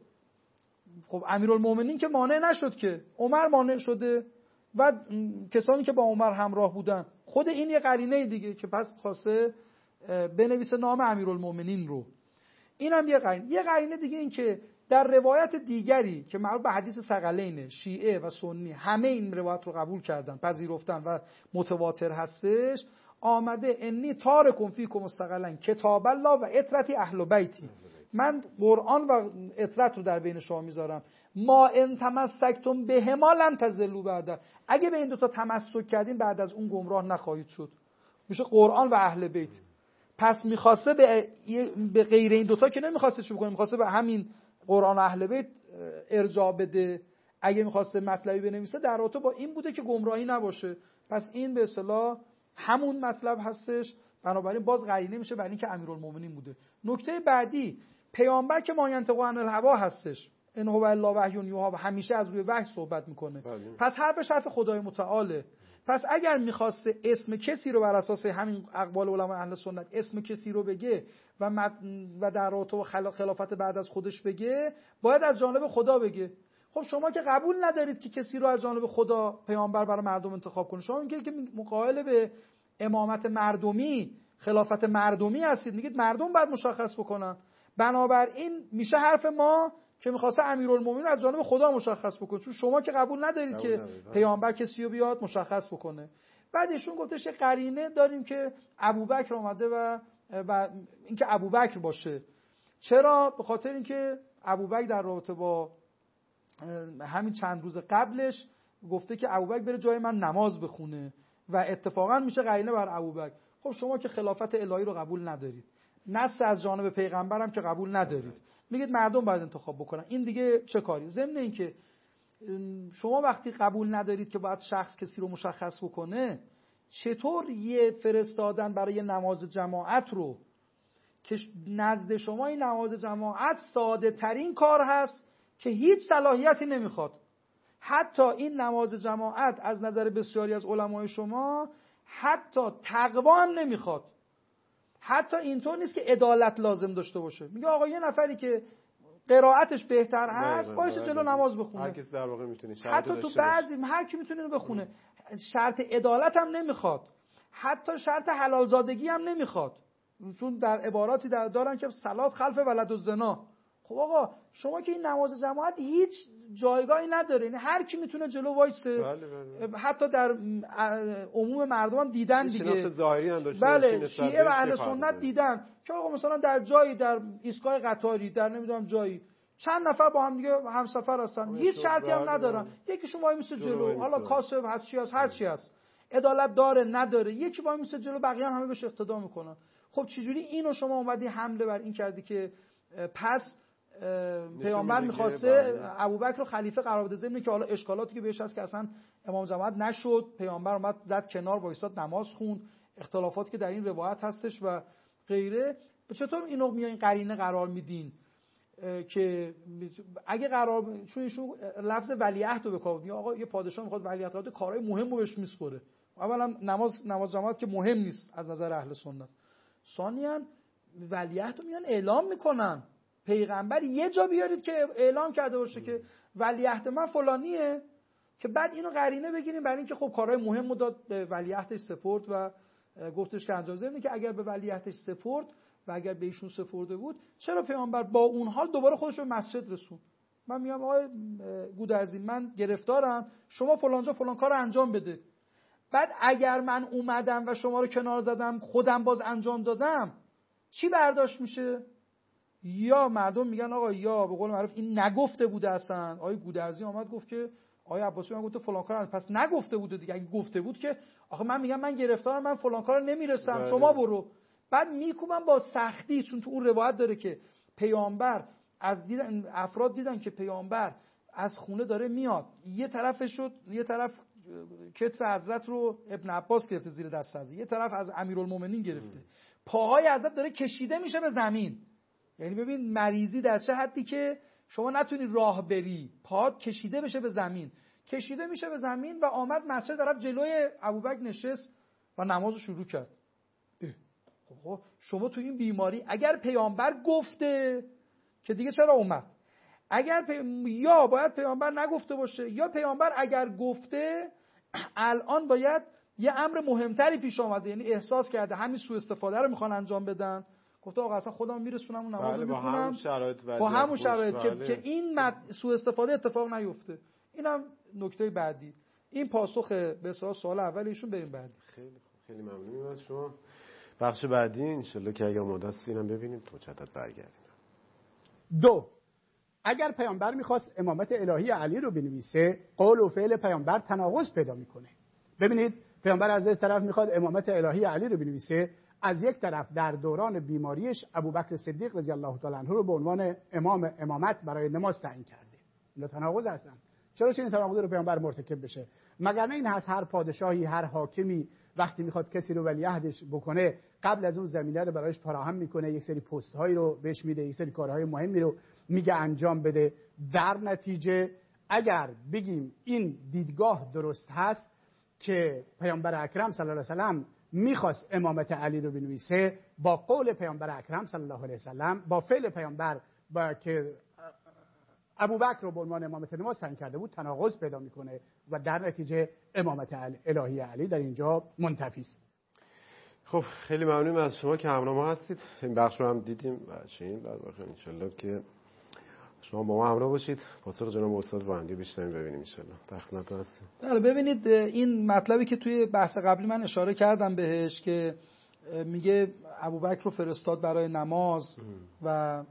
خب امیرالمومنین که مانع نشد، که عمر مانع شده و کسانی که با عمر همراه بودن. خود این یه قرینه دیگه که پس خواسته بنویسه نام امیرالمومنین رو. اینم یه قرینه. یه قرینه دیگه این که در روایت دیگری که معروف به حدیث ثقلین، شیعه و سنی همه این روایت رو قبول کردن، پذیرفتن و متواتر هستش، آمده انی تارکم فیکم الثقلین کتاب الله و عترتی اهل بیتی، من قرآن و عترت رو در بین شما میذارم، ما ان تمسکتم بهما لن تضلوا بعد، اگه به این دو تا تمسک کردین بعد از اون گمراه نخواهید شد. میشه قرآن و اهل بیت. پس میخواسته به به غیر این دوتا که نمیخواسته چه بکنه، میخواسته به همین قرآن و اهل بیت ارجاع بده. اگه میخواسته مطلبی بنویسه در رابطه با این بوده که گمراهی نباشه. پس این به اصطلاح همون مطلب هستش، بنابراین باز قرینه میشه برای اینکه امیرالمومنین بوده. نکته بعدی، پیامبر که ما ینطق عن الهوا هستش، ان هو الا وحی یوحی، همیشه از روی وحی صحبت میکنه. پس حرفش حرف خدای متعاله. پس اگر میخواسته اسم کسی رو بر اساس همین اقوال علما اهل سنت اسم کسی رو بگه و مد... و در رابطه با خلافت بعد از خودش بگه، باید از جانب خدا بگه. خب شما که قبول ندارید که کسی رو از جانب خدا پیامبر برای مردم انتخاب کنه، شما میگید که مقابل به امامت مردمی، خلافت مردمی هستید، میگید مردم باید مشخص بکنن. بنابراین میشه حرف ما که می‌خواسته امیرالمومنین از جانب خدا مشخص بکنه، چون شما که قبول ندارید قبول که ندارید. پیامبر کسی رو بیاد مشخص بکنه. بعد ایشون گفتش یه قرینه داریم که ابوبکر اومده و و اینکه ابوبکر باشه. چرا؟ به خاطر اینکه ابوبکر در رابطه با همین چند روز قبلش گفته که ابوبکر بره جای من نماز بخونه و اتفاقا میشه قرینه بر ابوبکر. خب شما که خلافت الهی رو قبول ندارید، نص از جانب پیغمبرم که قبول ندارید، میگید مردم باید انتخاب بکنن، این دیگه چه کاری؟ ضمن این که شما وقتی قبول ندارید که باید شخص کسی رو مشخص بکنه، چطور یه فرستادن برای نماز جماعت رو که نزد شما این نماز جماعت ساده ترین کار هست که هیچ صلاحیتی نمیخواد، حتی این نماز جماعت از نظر بسیاری از علمای شما حتی تقوا هم نمیخواد، حتی اینطور نیست که عدالت لازم داشته باشه. میگه آقا یه نفری که قرائتش بهتر هست باعث جلو نماز بخونه، هر کس در واقع میتونه، حتی تو بعضی هر کی میتونه بخونه. شرط عدالت هم نمیخواد، حتی شرط حلال زادگی هم نمیخواد، چون در عباراتی در دارن که صلات خلف ولد الزنا. خب آقا شما که این نماز جماعت هیچ جایگاهی نداره، یعنی هر کی میتونه جلو وایسه. بله بله. حتی در عموم مردم هم دیدن دیگه، شناخت ظاهری هم داشته. بله شیعه و اهل سنت دیدن که آقا مثلا در جایی، در ایستگاه قطاری، در نمیدونم جایی، چند نفر با هم دیگه همسفر هستن، هیچ شرطی هم ندارن، یکیشون وای میسه جلو، حالا کاسب هست چی هست هر چی هست، عدالت داره نداره، یکی وای میسه جلو، بقیه هم همه بهش اقتدا میکنن. خب چجوری اینو شما اومدی حمله بر این کردی که پس پیامبر میخواسته ابوبکر رو خلیفه قرار بده، ضمن که حالا اشکالاتی که بهش هست که اصلا امام جماعت نشد، پیامبر اومد زد کنار وایساد نماز خوند، اختلافاتی که در این روایت هستش و غیره، چطور اینو میایین قرینه قرار میدین که اگه قرار، چون ایشون لفظ ولیعهد رو به کار میبره، آقا یه پادشاه میخواد ولیعهد کنه، کارهای مهم رو بهش میسپره. اولا نماز نماز جماعت که مهم نیست از نظر اهل سنت، ثانیاً ولیعهد رو میان اعلام میکنن. پیغمبر یه جا بیارید که اعلام کرده باشه که ولیعهد من فلانیه، که بعد اینو قرینه بگیریم برای اینکه خب کارهای مهم رو داد به ولیعهدش سپرد و گفتش که انجام بده، که اگر به ولیعهدش سپرد و اگر به ایشون سپرده بود، چرا پیامبر با اون حال دوباره خودش رو به مسجد رسون؟ من میگم آقای گودرزی من گرفتارم، شما فلانجا فلان کار انجام بده. بعد اگر من اومدم و شما رو کنار زدم، خودم باز انجام دادم، چی برداشت میشه؟ یا مردم میگن آقا یا به قول معروف این نگفته بوده اصلا. آقای گودرزی اومد گفت که آقای عباسی من گفته فلان کار، پس نگفته بوده دیگه. اگه گفته بود که آخه من میگم من گرفتارم، من فلان کار نمیرسم، بله. شما برو. بعد میکوبن با سختی، چون تو اون روایت داره که پیامبر از دیدن افراد دیدن که پیامبر از خونه داره میاد، یه طرفش شد، یه طرف کتف حضرت رو ابن عباس گرفته زیر دست حضرت، یه طرف از امیرالمومنین گرفته، پاهای حضرت داره کشیده میشه به زمین. یعنی ببین مریضی در چه حدی که شما نتونی راه بری، پاهات کشیده بشه به زمین، کشیده میشه به زمین و آمد مسجد طرف جلوی ابوبکر نشست و نماز شروع کرد. خب شما تو این بیماری اگر پیامبر گفته که دیگه چرا اومد؟ اگر پی... یا باید پیامبر نگفته باشه، یا پیامبر اگر گفته الان باید یه امر مهمتری پیش آمده، یعنی احساس کرده همین سوء استفاده رو میخوان انجام بدن، گفته آقا اصلا خودم میرسونم اون نماز رو میخونم با همون شرایط با همون شرایط که, بله. که این مد... سوء استفاده اتفاق نیفته. اینم نکته بعدی. این پاسخ به اصطلاح سوال اول ایشون. بریم بعدی. خیلی خوب، خیلی ممنونم از شما. بخش بعدی انشالله که اگه آماده است اینم ببینیم مجدد برگردیم. دو، اگر پیامبر میخواست امامت الهی علی رو بنویسه، قول و فعل پیامبر تناقض پیدا میکنه. ببینید پیامبر از یک طرف میخواد امامت الهی علی رو بنویسه، از یک طرف در دوران بیماریش ابوبکر صدیق رضی الله تعالی عنه رو به عنوان امام امامت برای نماز تعیین کرده. اینا تناقض هستن. چرا چنین تناقضی رو پیامبر مرتکب بشه؟ مگر نه این هست هر پادشاهی، هر حاکمی وقتی میخواد کسی رو ولیعهدش بکنه، قبل از اون زمینه رو برایش فراهم میکنه، یک سری پست هایی رو بهش میده، یک سری کارهای مهمی رو میگه انجام بده. در نتیجه اگر بگیم این دیدگاه درست هست که پیامبر اکرم صلی الله علیه و سلم میخواست امامت علی رو بنویسه، با قول پیامبر اکرم صلی الله علیه و سلم، با فعل پیامبر با که ابوبکر رو به عنوان امامت نماز تعیین کرده بود تناقض پیدا میکنه و در نتیجه امامت الهی علی در اینجا منتفی است. خب خیلی ممنونم از شما که همراه ما هستید. این بخش رو هم دیدیم و شنیدیم. بعد واقعا ان شاءالله که شما با ما همراه باشید، پاسخ جناب استاد بندی بیشتر ببینیم ان شاءالله. در خدمتتون هستیم. بله ببینید این مطلبی که توی بحث قبلی من اشاره کردم بهش که میگه ابوبکر رو فرستاد برای نماز و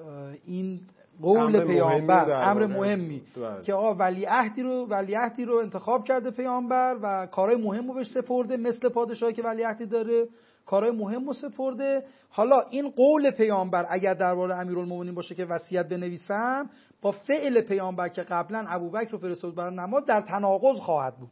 این قول پیامبر امر مهمی که آقا ولیعهدی رو ولیعهدی رو انتخاب کرده پیامبر و کارهای مهم رو بهش سپرده، مثل پادشاهی که ولیعهدی داره کارهای مهم رو سپرده. حالا این قول پیامبر اگر درباره امیرالمومنین باشه که وصیت بنویسم، با فعل پیامبر که قبلا ابوبکر رو فرستاد برای نماز در تناقض خواهد بود.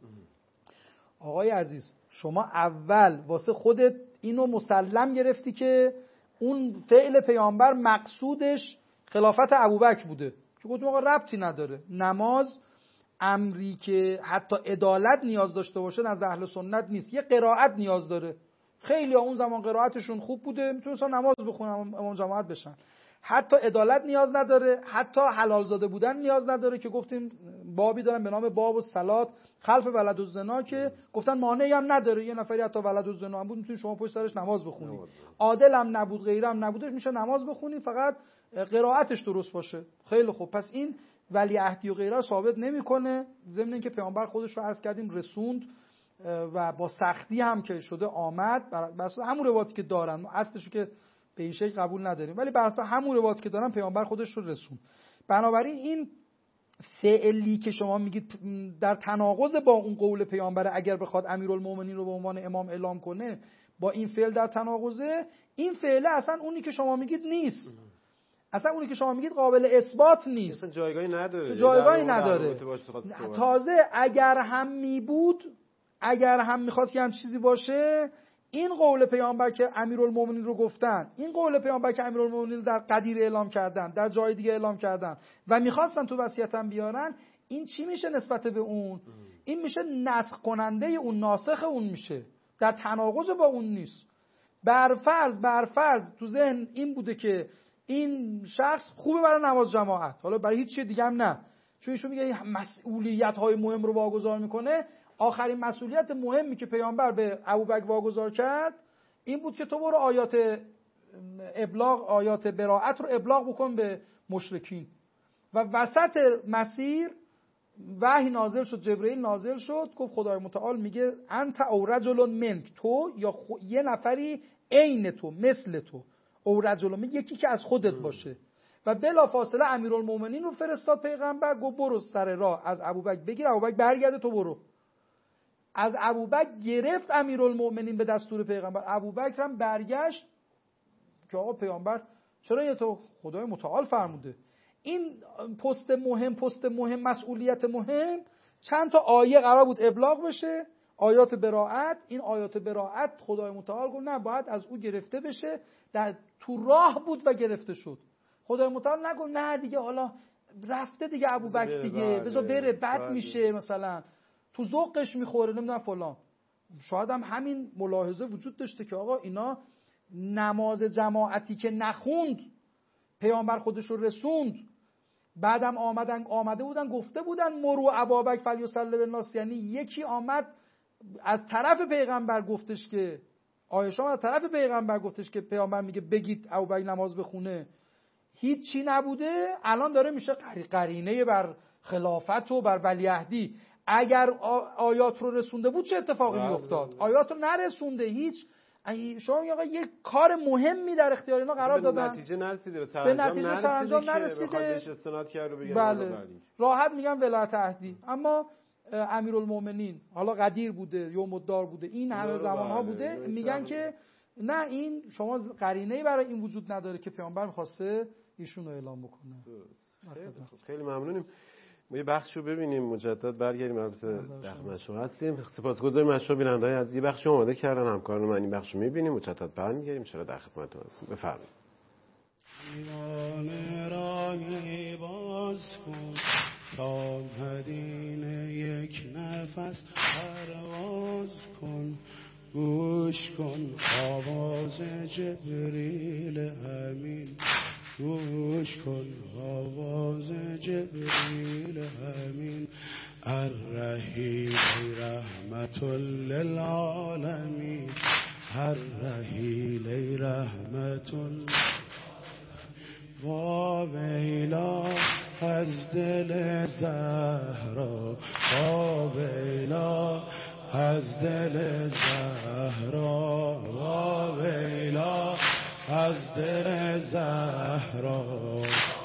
آقای عزیز شما اول واسه خودت اینو مسلم گرفتی که اون فعل پیامبر مقصودش خلافت ابوبکر بوده که گفتم آقا ربطی نداره. نماز امری که حتی عدالت نیاز داشته باشه نزد اهل سنت نیست، یه قرائت نیاز داره. خیلی ها اون زمان قرائتشون خوب بوده، میتونستن نماز بخونن امام جماعت بشن. حتی عدالت نیاز نداره، حتی حلال زاده بودن نیاز نداره که گفتیم بابی دارن به نام باب الصلات خلف ولد الزنا که گفتن مانعی هم نداره، یه نفری حتی ولد الزنا هم بود میتونید شما پشت سرش نماز بخونید، عادل هم نبود غیره هم نبودش میشه نماز بخونید، فقط قرائتش درست باشه. خیلی خوب، پس این ولیعهدی و غیره ثابت نمیکنه، ضمن اینکه پیامبر خودش رو عرض کردیم رسوند و با سختی هم که شده آمد، بس همون روایتی که دارن اصلش که به این شکل قبول نداریم، ولی بر اساس همون روایتی که دارن پیامبر خودش رو رسوند. بنابراین این فعلی که شما میگید در تناقض با اون قول پیامبر، اگر بخواد امیرالمومنین رو به عنوان امام اعلام کنه با این فعل در تناقضه، این فعل اصلا اونی که شما میگید نیست، اصلا اونی که شما میگید قابل اثبات نیست، اصلا جایگاهی نداره، جایگاهی نداره. تازه اگر هم می بود، اگر هم میخواست یه هم چیزی باشه، این قول پیامبر که امیرالمومنین رو گفتن، این قول پیامبر که امیرالمومنین رو در قدیر اعلام کردن، در جای دیگه اعلام کردن و میخواستن تو وصیتم بیارن، این چی میشه نسبت به اون؟ این میشه نسخ کننده اون، ناسخ اون میشه، در تناقض با اون نیست. برفرض برفرض تو ذهن این بوده که این شخص خوبه برای نماز جماعت، حالا برای هیچ چیز دیگه هم نه، چون ایشون میگه مسئولیت های مهم رو واگذار میکنه. آخرین مسئولیت مهمی که پیامبر به ابوبکر واگذار کرد این بود که تو برو آیات ابلاغ، آیات براءت رو ابلاغ بکن به مشرکین. و وسط مسیر وحی نازل شد، جبرئیل نازل شد، گفت خدای متعال میگه انت او رجل منک، تو یا خو... یه نفری عین تو، مثل تو، او رجل منک، یکی که از خودت باشه. و بلا فاصله امیرالمومنین رو فرستاد پیغمبر، گفت برو سر راه از ابوبکر بگیر، ابوبکر برگرده تو برو. از ابوبکر گرفت امیرالمومنین به دستور پیغمبر، ابوبکر هم برگشت که آقا پیامبر چرا یه تو خدای متعال فرموده. این پست مهم، پست مهم، مسئولیت مهم، چند تا آیه قرار بود ابلاغ بشه، آیات براءت. این آیات براءت خدای متعال گفت نه، باید از او گرفته بشه، در تو راه بود و گرفته شد. خدای متعال نگفت نه دیگه حالا رفته دیگه ابوبکر دیگه بذار بره بد میشه، مثلا تو ذوقش میخوره نمیدونم فلان. شاید هم همین ملاحظه وجود داشته که آقا اینا نماز جماعتی که نخوند، پیامبر خودش رو رسوند، بعدم آمدن آمده بودن گفته بودن مرو ابابکر فلیصلی بالناس، یعنی یکی آمد از طرف پیغمبر گفتش که عایشه از طرف پیغمبر گفتش که پیامبر میگه بگید ابوبکر نماز بخونه، هیچ چی نبوده، الان داره میشه قرینه بر خلافت و بر ولیعهدی. اگر آیات رو رسونده بود چه اتفاقی میافتاد؟ آیات رو نرسونده، هیچ. شما میگه یک کار مهمی در اختیار اینا قرار دادن، به نتیجه نرسیده، به نتیجه سرانجام نرسیده، استناد کرد و بگن بله. راحت میگن ولایت عهدی. اما امیرالمومنین حالا قدیر بوده، یوم الدار بوده، این همه زمانها بوده، میگن که نه، این شما قرینه‌ای برای این وجود نداره که پیامبر می‌خواسته ایشون رو اعلام بکنه. خیلی, خیلی ممنونیم. ما یه بخش رو ببینیم، مجدد برگردیم. البته در خدمت شما هستیم. سپاسگزاریم از شما بیننده‌های عزیز. یه بخش آماده کردن همکاران من، این بخش رو می‌بینیم، مجدد برمیگردیم. ان شاءالله در خدمتتون هستیم. بفرمایید. ایمان راهی باز کن تا مدینه یک نفس پرواز کن، گوش کن آواز جبریل امین، گوش کن آواز جبریل امین، الرحیم رحمت للعالمین، الرحیل رحمت واویلا از دل زهرا، واویلا از دل زهرا، واویلا از دل زهرا،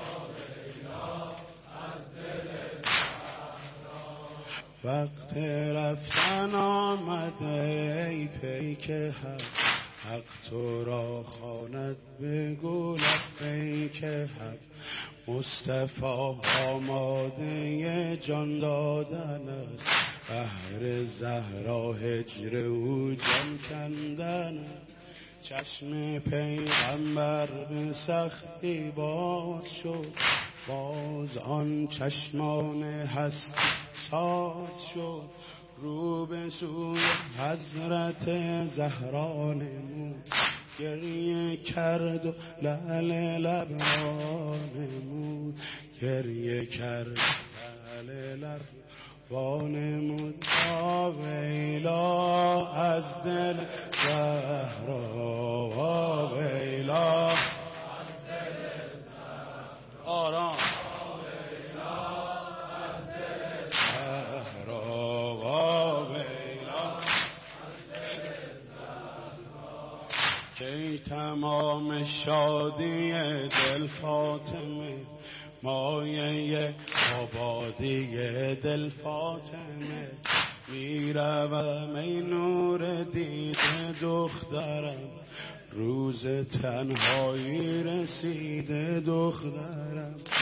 وقت رفتن آمده ای پیک حق، حق تو را خواند بگو لبیک حق، مصطفی آماده جان دادن است، بهر زهرا هجر او جان کندن است، چشم پیغمبر به سختی باز شد، باز آن چشمان هستی ساز شد، رو به سوی حضرت زهرا نمود، گریه کرد و لعل لب را نمود، گریه کرد لعل لب وانمود، آویلا از دل زهرا، آویلا از دل زهرا، آرام، آویلا از دل زهرا، آویلا از دل زهرا، کی تمام شادی دل فاطمه، مایه آبادی دل فاطمه، میروم ای نور دید دخترم، روز تنهایی رسیده دخترم،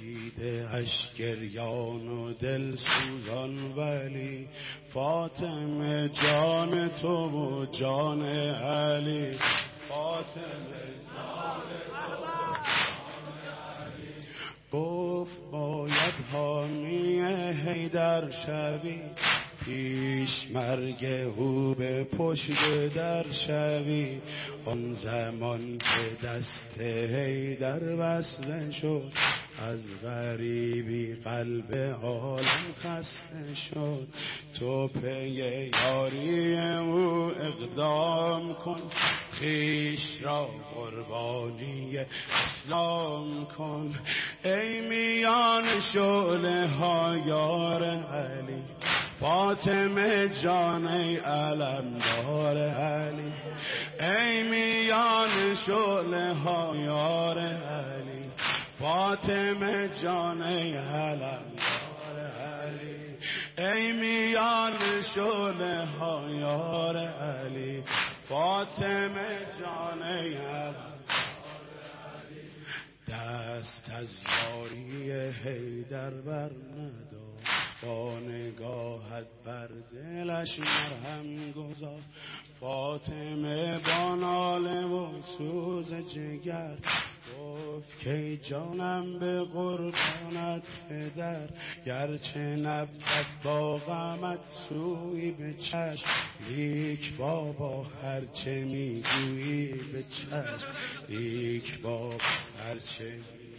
دیده اشکریان و دل سوزان ولی فاطمه جان تو و جان علی فاطمه جان تو و جان علی گفت باید حامی حیدر شوی پیش مرگ او به پشت در شوی آن زمان که دست حیدر وصله شد از غریبی قلب عالم خسته شد تو پی یاری او اقدام کن خویش را قربانی اسلام کن ای میان شعله ها یار علی فاطمه جان ای علمدار علی ای میان شعله ها یار علی فاطمه جان ای علمدار علی ای میان شعله ها یار علی فاطمه جان ای علمدار علی دست از یاری حیدر بر ندار با نگاهت بر دلش مرهم گذار فاطمه با ناله و سوز جگر گفت که جانم به قربانت پدر گرچه نبود با غمت سوی به چشم لیک بابا هرچه میگویی به چشم لیک بابا هرچه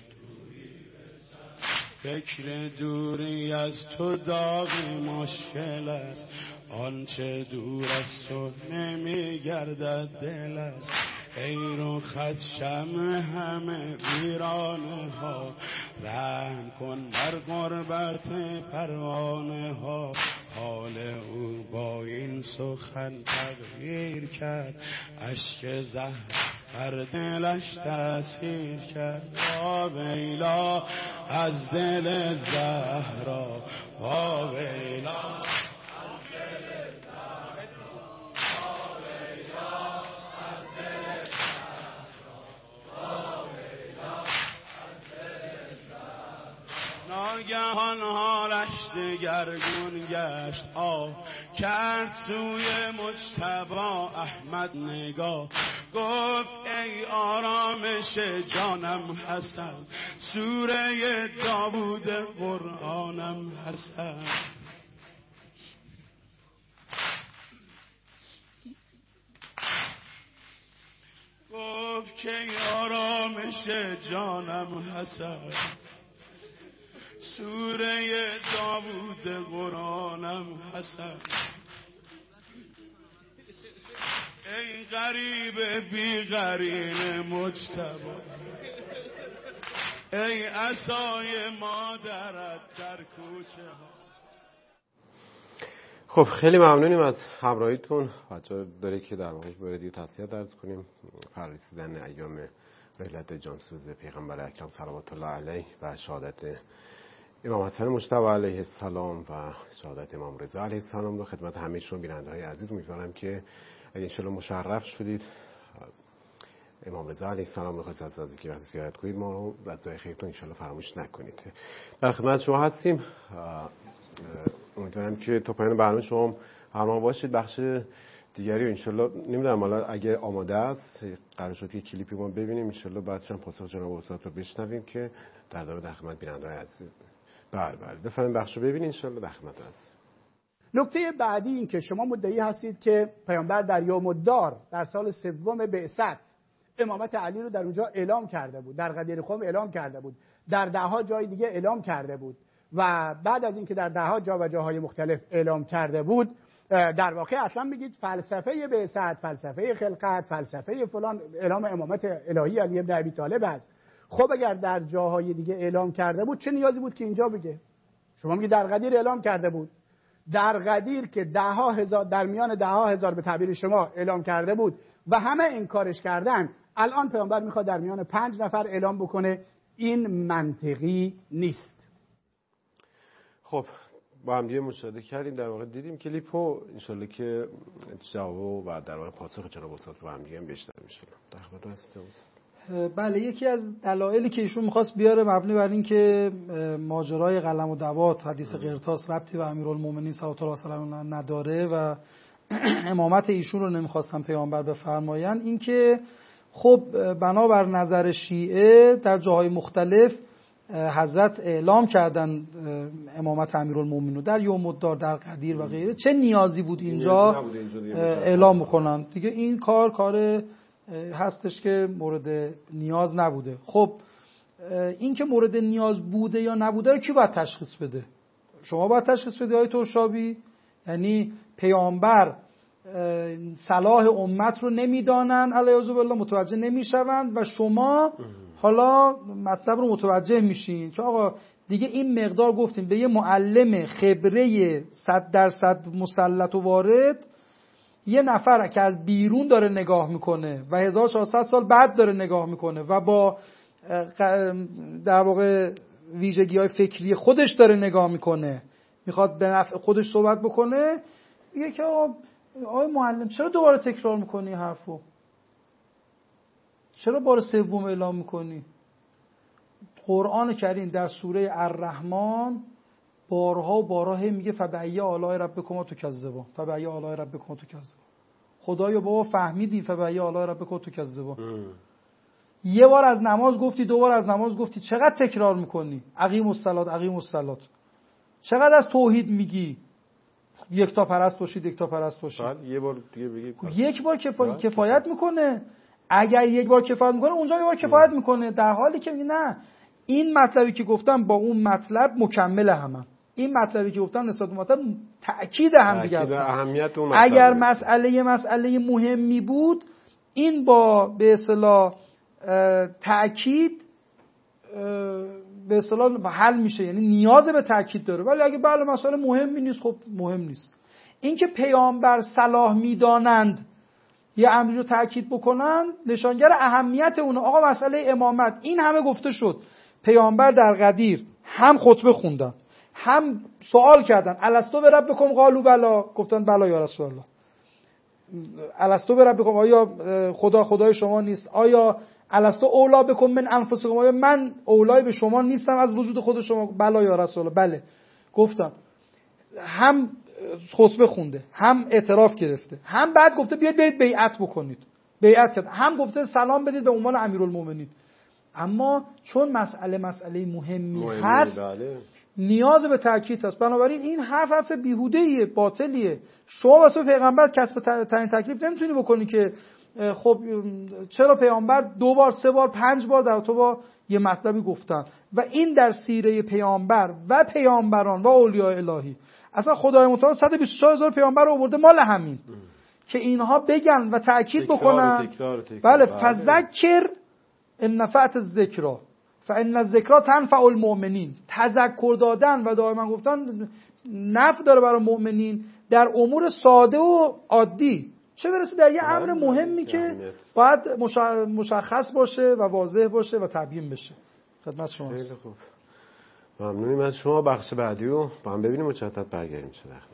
فکر دوری از تو داغی مشکل است آنچه دور از تو نمیگردد دل است ای رو خط شمع همه ویرانه ها رحم کن بر غربت پروانه ها حال او با این سخن تغییر کرد اشک زهر بر دلش تأثیر کرد یا ویلا از دل زهرا یا ویلا ناگهان حالش دگرگون گشت آه کرد سوی مجتبی احمد نگاه گفت ای آرامش جانم حسن سوره داوود قرآنم حسن گفت که ای آرامش جانم حسن سوره داوود قرآنم حسن ای غریب بی قرین مجتبی ای عصای مادرت در کوچه ها. خب خیلی ممنونیم از همراهیتون. بچه‌ها داره که در واقع بردی تسلیت عرض کنیم فرارسیدن ایام رحلت جانسوز پیغمبر اکرم صلوات الله علیه و شهادت امام حسن مجتبی علیه السلام و شهادت امام رضا علیه السلام رو خدمت همه شما بیننده‌های عزیز امیدوارم که اگه انشالله مشرف شدید امام رضا علیه السلام رو خواست از از که وقتی زیارت کنید ما رو رضای خیرتون انشالله فراموش نکنید. در خدمت شما هستیم. امیدوارم که تا پایان برنامه شما همراه باشید. بخش دیگری رو انشالله نمیدونم حالا اگه آماده است قرار شد که کلیپی ما ببینیم انشالله بعدش هم پاسخ جناب استاد رو بشنویم که در ادامه در خدمت بیننده‌های عزیز. بله بله بفرمایید بخشو ببینید انشالله در خدمت هست. نکته بعدی این که شما مدعی هستید که پیامبر در یوم الدار در سال سوم بعثت امامت علی رو در اونجا اعلام کرده بود، در غدیر خم اعلام کرده بود، در دهها جای دیگه اعلام کرده بود و بعد از اینکه در دهها جا و جاهای مختلف اعلام کرده بود در واقع اصلا میگید فلسفه بعثت، فلسفه خلقت، فلسفه فلان اعلام امامت الهی علی ابن ابی طالب است. خب اگر در جاهای دیگه اعلام کرده بود چه نیازی بود که اینجا بگه؟ شما میگید در غدیر اعلام کرده بود، در غدیر که ده ها هزار در میان ده ها هزار به تعبیر شما اعلام کرده بود و همه انکارش کردن، الان پیامبر میخواد در میان پنج نفر اعلام بکنه. این منطقی نیست. خب با هم دیگه مشاهده کردیم، در واقع دیدیم کلیپو، انشالله که جواب و در واقع پاسخ جناب استاد با هم دیگه هم بشنویم. ان شاءالله در خدمت هستید. بله، یکی از دلایلی که ایشون میخواست بیاره مبنی بر این که ماجرای قلم و دوات حدیث قرطاس ربطی به امیرالمومنین صلوات الله علیه و نداره و امامت ایشون رو نمیخواستن پیامبر بفرمایند، این که خب بنابر نظر شیعه در جاهای مختلف حضرت اعلام کردن امامت امیرالمومنین رو در یوم الدار، در قدیر و غیره، چه نیازی بود اینجا اعلام بکنن دیگه؟ این کار کار هستش که مورد نیاز نبوده. خب این که مورد نیاز بوده یا نبوده رو کی باید تشخیص بده؟ شما باید تشخیص بدی آقای ترشابی؟ یعنی پیامبر صلاح امت رو نمیدانن علیه بالله، متوجه نمیشوند و شما حالا مطلب رو متوجه میشین که آقا دیگه این مقدار گفتیم به یه معلم خبره صد درصد مسلط و وارد، یه نفر که از بیرون داره نگاه میکنه و هزار و چهارصد سال بعد داره نگاه میکنه و با در واقع ویژگی های فکری خودش داره نگاه میکنه، میخواد به نفع خودش صحبت بکنه، میگه که آقای معلم چرا دوباره تکرار میکنی حرفو؟ چرا بار سوم اعلام میکنی؟ قرآن کریم در سوره الرحمن بارها و بارها میگه فبأی آلاء ربکما تکذبان، فبأی آلاء ربکما تکذبان. خدایا بابا فهمیدی فبأی آلاء ربکما تکذبان؟ یه بار از نماز گفتی، دو بار از نماز گفتی، چقدر تکرار میکنی؟ اقیم الصلاة اقیم الصلاة. چقدر از توحید میگی؟ یک تا پرست باشید، یک تا پرست باشید. یه بار دیگه بگی یک بار کفایت کفایت میکنه. اگر یک بار کفایت میکنه اونجا یه بار کفایت میکنه، در حالی که نه، این مطلبی که گفتم با اون مطلب مکمل همه. این مطلبی که گفتم نسبت به مطلب تأکید هم دیگه است. اگر مسئله مسئله مهمی بود این با به اصطلاح تأکید به اصطلاح حل میشه، یعنی نیاز به تأکید داره. ولی اگه بله مسئله مهمی نیست، خب مهم نیست. این که پیامبر صلاح میدانند یه امری رو تأکید بکنن نشانگر اهمیت اونه. آقا مسئله امامت این همه گفته شد، پیامبر در قدیر هم خطبه خوندن، هم سوال کردن الستو به ربکم قالوا بلا، گفتن بلا یا رسول الله. الستو به ربکم، آیا خدا خدای شما نیست؟ آیا الستو اولا بکم من انفسکم، آیا من اولای به شما نیستم از وجود خود شما؟ بلا یا رسول الله، بله گفتن. هم خطبه خونده، هم اعتراف گرفته، هم بعد گفته بیاید برید بیعت بکنید، بیعت کرد، هم گفته سلام بدید به عنوان امیرالمومنین. اما چون مسئله مسئله مهمی مهمی هست بله. نیاز به تاکید هست. بنابراین این حرف حرف بیهوده‌ایه، باطلیه. شما واسه پیغمبر کسب تعیین تکلیف نمیتونی بکنی که خب چرا پیامبر دو بار سه بار پنج بار در تو با یه مطلبی گفتن. و این در سیره پیامبر و پیامبران و اولیاء الهی اصلا خدای متعال صد و بیست و چهار هزار پیامبر رو آورده مال همین ام. که اینها بگن و تأکید تکرار بکنن تکرار تکرار. بله فذکر ان نفعت الذکرا فان الذکرا تنفع المؤمنین. تذکر دادن و دائما گفتن نفع داره برای مؤمنین در امور ساده و عادی، چه برسه در یه امر مهمی که باید مشخص باشه و واضح باشه و تبیین بشه. خدمت شما. خیلی خوب، ممنونیم از شما. بخش بعدی رو با هم ببینیم و مجدد برگردیم.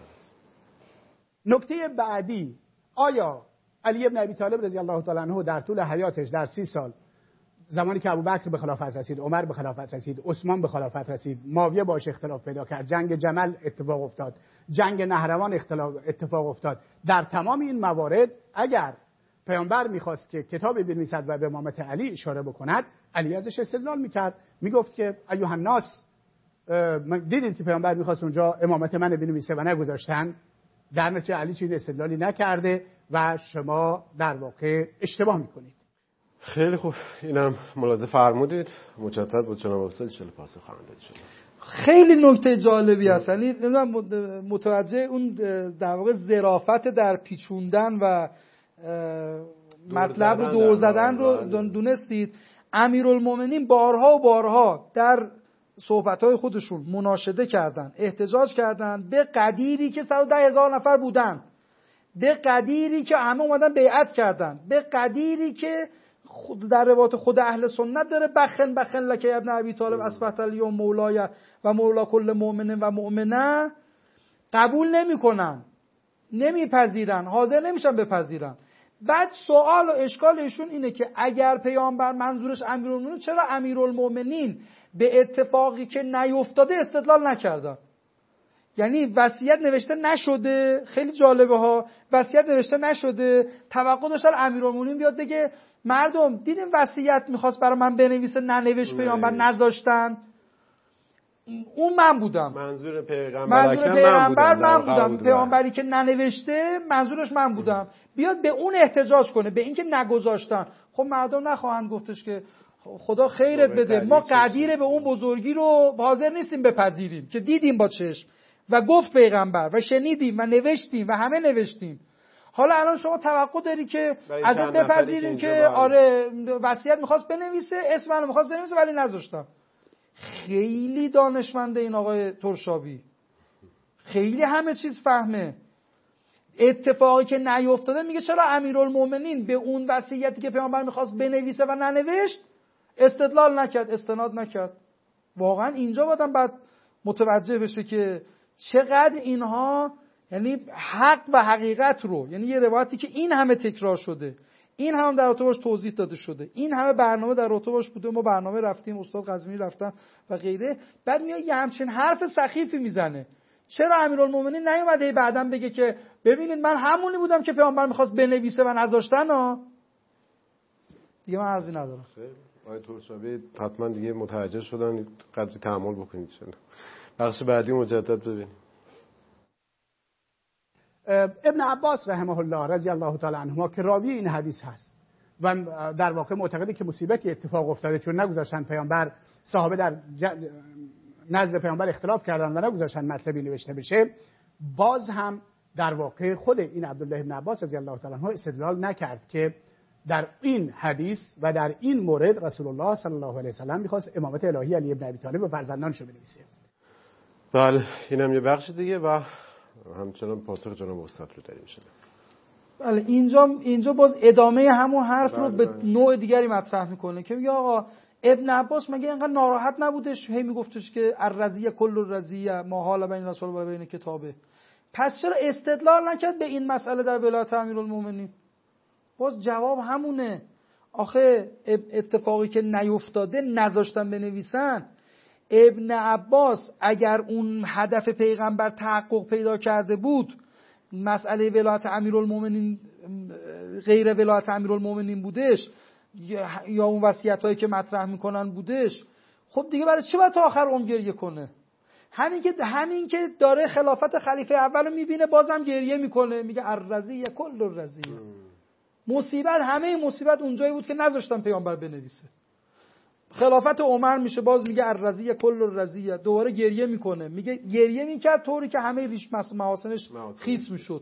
نکته بعدی، آیا علی ابن ابی طالب رضی الله تعالی عنه در طول حیاتش در سی سال، زمانی که ابوبکر به خلافت رسید، عمر به خلافت رسید، عثمان به خلافت رسید، معاویه باش اختلاف پیدا کرد، جنگ جمل اتفاق افتاد، جنگ نهروان اتفاق افتاد، در تمام این موارد اگر پیامبر میخواست که کتابی بنویسد و به امامت علی اشاره بکند، علی ازش استدلال میکرد، میگفت که ایها الناس، دیدید که پیامبر میخواست اونجا امامت من بنویسه و نگذاشتن، در نتیجه علی چیز استدلالی نکرده و شما در واقع اشتباه میکنید. خیلی خوب، اینم ملاحظه فرمودید. مجدد بود جناب واسل چه پاسخ خواهند داد شما. خیلی نکته جالبی هست، یعنی متوجه اون در واقع ظرافت در پیچوندن و مطلب رو دور زدن رو دونستید. امیرالمومنین بارها و بارها در صحبت‌های خودشون مناشده کردن، احتجاج کردن به قدیری که صد و ده هزار نفر بودن، به قدیری که همه اومدن بیعت کردن، به قدیری که خود در روایت خود اهل سنت داره بخن بخن لک ابن ابی طالب اصبحت الیوم مولای و مولا کل مؤمن و مؤمنه، قبول نمی‌کنن، نمیپذیرن، حاضر نمیشن بپذیرن. بعد سوال و اشکال ایشون اینه که اگر پیامبر منظورش امیرالمومنین، چرا امیرالمومنین به اتفاقی که نیفتاده استدلال نکردن؟ یعنی وصیت نوشته نشده، خیلی جالبه ها، وصیت نوشته نشده، توقع داشتن امیرالمومنین بیاد بگه مردم دیدیم وصیت میخواست برای من بنویسه ننوشت، پیامبر نذاشتن. اون من بودم، منظور پیغمبر منظور پیغمبر من بودم, من بودم. پیامبری که ننوشته منظورش من بودم، بیاد به اون احتجاج کنه، به این که نگذاشتن. خب مردم نخواهند گفتش که خدا خیرت بده، ما قدیر به اون بزرگی رو حاضر نیستیم بپذیریم که دیدیم با چشم و گفت پیغمبر و شنیدیم و نوشتیم و همه نوشتیم. حالا الان شما توقع داری که ازت بپذیریم که, که آره وصیت میخواست بنویسه، اسم منو میخواست بنویسه ولی نذاشتم. خیلی دانشمنده این آقای ترشابی، خیلی همه چیز فهمه. اتفاقی که نیفتاده میگه چرا امیرالمومنین به اون وصیتی که پیامبر میخواست بنویسه و ننوشت استدلال نکرد، استناد نکرد. واقعا اینجا بادم بعد متوجه بشه که چقدر اینها یعنی حق و حقیقت رو، یعنی یه روایتی که این همه تکرار شده، این هم در رابطه باش توضیح داده شده، این همه برنامه در رابطه باش بوده، ما برنامه رفتیم، استاد قزوینی رفتن و غیره، بعد میاد یه همچین حرف سخیفی میزنه. چرا امیرالمومنین نیومده بعداً بگه که ببینید من همونی بودم که پیامبر میخواست بنویسه و نذاشتن ها؟ دیگه من عرضی ندارم. آقای ترشابی حتما دیگه متوجه شدن، قدری تحمل بکنید شده. بخش بعدی مجدد ببینید. ابن عباس رحمه الله رضی الله تعالی عنهما که راوی این حدیث هست و در واقع معتقده که مصیبتی اتفاق افتاده چون نگذاشتن پیامبر، صحابه در نزد پیامبر اختلاف کردن و نگذاشتن مطلبی نوشته بشه، باز هم در واقع خود این عبدالله بن عباس رضی الله تعالی عنه استدلال نکرد که در این حدیث و در این مورد رسول الله صلی الله علیه و سلم می‌خواست امامت الهی علی ابن ابی طالب و فرزندانش رو بنویسه. بله اینم یه بخش دیگه و همچنان پاسخ جناب استاد رو داریم شده. بله اینجا اینجا باز ادامه همون حرف رو به نوع دیگری مطرح میکنه که میگه آقا ابن عباس مگه اینقدر ناراحت نبودش هی میگفتش که الرضیه کل الرضیه ما حال بین رسول و بین کتابه، پس چرا استدلال نکرد به این مسئله در ولایت امیرالمومنین؟ باز جواب همونه. آخه اتفاقی که نیفتاده نذاشتن بنویسن. ابن عباس اگر اون هدف پیغمبر تحقق پیدا کرده بود، مسئله ولایت امیرالمومنین غیر ولایت امیرالمومنین بودش یا اون وصیتایی که مطرح میکنن بودش، خب دیگه برای چی باید تا آخر عمر گریه کنه؟ همین که همین که داره خلافت خلیفه اولو میبینه بازم گریه میکنه، میگه الرضیه کل الرضیه. مصیبت همه مصیبت اونجایی بود که نذاشتن پیامبر بنویسه. خلافت عمر میشه باز میگه الرضیه کل الرضیه، دوباره گریه میکنه، میگه گریه میکرد طوری که همه ریش محاسنش خیس میشد.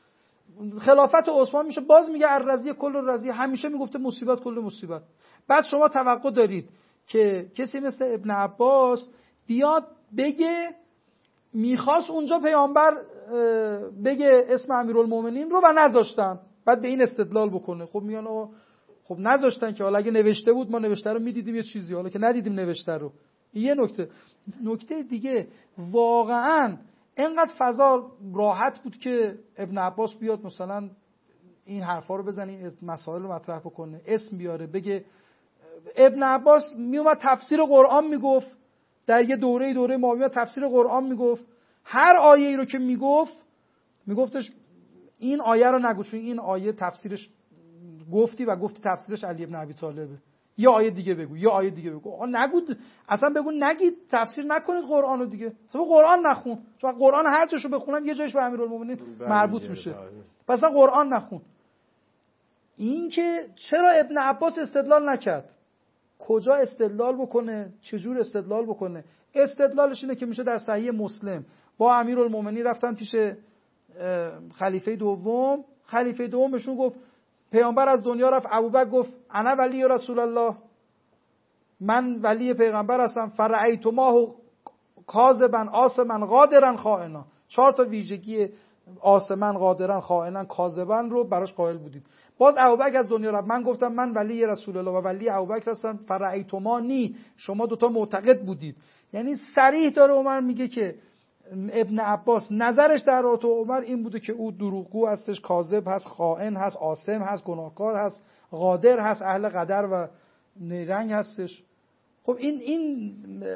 خلافت عثمان میشه باز میگه الرضیه کل الرضیه، همیشه میگفته مصیبت کل مصیبت. بعد شما توقع دارید که کسی مثل ابن عباس بیاد بگه میخواست اونجا پیامبر بگه اسم امیرالمومنین رو و نذاشتن، بعد به این استدلال بکنه. خب میگن آقا خب نذاشتن که، حالا اگه نوشته بود ما نوشته رو میدیدیم یه چیزی، حالا که ندیدیم نوشته رو. یه نکته نکته دیگه، واقعا اینقدر فضا راحت بود که ابن عباس بیاد مثلا این حرفا رو بزنه، این مسائل رو مطرح بکنه، اسم بیاره بگه. ابن عباس میومد تفسیر قرآن میگفت، در یه دوره دوره ما تفسیر قرآن میگفت، هر آیه‌ای رو که میگفت میگفتش این آیه رو نگو چون این آیه تفسیرش گفتی و گفتی تفسیرش علی ابن ابی طالبه، یا آیه دیگه بگو یا آیه دیگه بگو. آقا نگو، اصلا بگو نگید، تفسیر نکنید قرآن رو دیگه، اصلا قرآن نخون، چون قرآن هر جاشو بخونم یه جایش به امیرالمومنین مربوط میشه، پس قرآن نخون. این که چرا ابن عباس استدلال نکرد؟ کجا استدلال بکنه؟ چجور استدلال بکنه؟ استدلالش اینه که میشه در صحیح مسلم با امیرالمومنین رفتن پیش خلیفه دوم، خلیفه دومشون گفت پیامبر از دنیا رفت، ابوبکر گفت انا ولی رسول الله، من ولی پیغمبر هستم، فرأیتماه کاذبا آثما قادرا خائنا، چهار تا ویژگی آثما قادرا خائنا کاذبا رو براش قائل بودید. باز ابوبکر از دنیا رفت، من گفتم من ولی رسول الله و ولی ابوبکر هستم، فرأیتمانی، شما دوتا معتقد بودید. یعنی صریح داره عمر میگه که ابن عباس نظرش در رابطه عمر این بوده که او دروغگو هستش، کاذب هست، خائن هست، آثم هست، گناهکار هست، غادر هست، اهل قدر و نیرنگ هستش. خب این این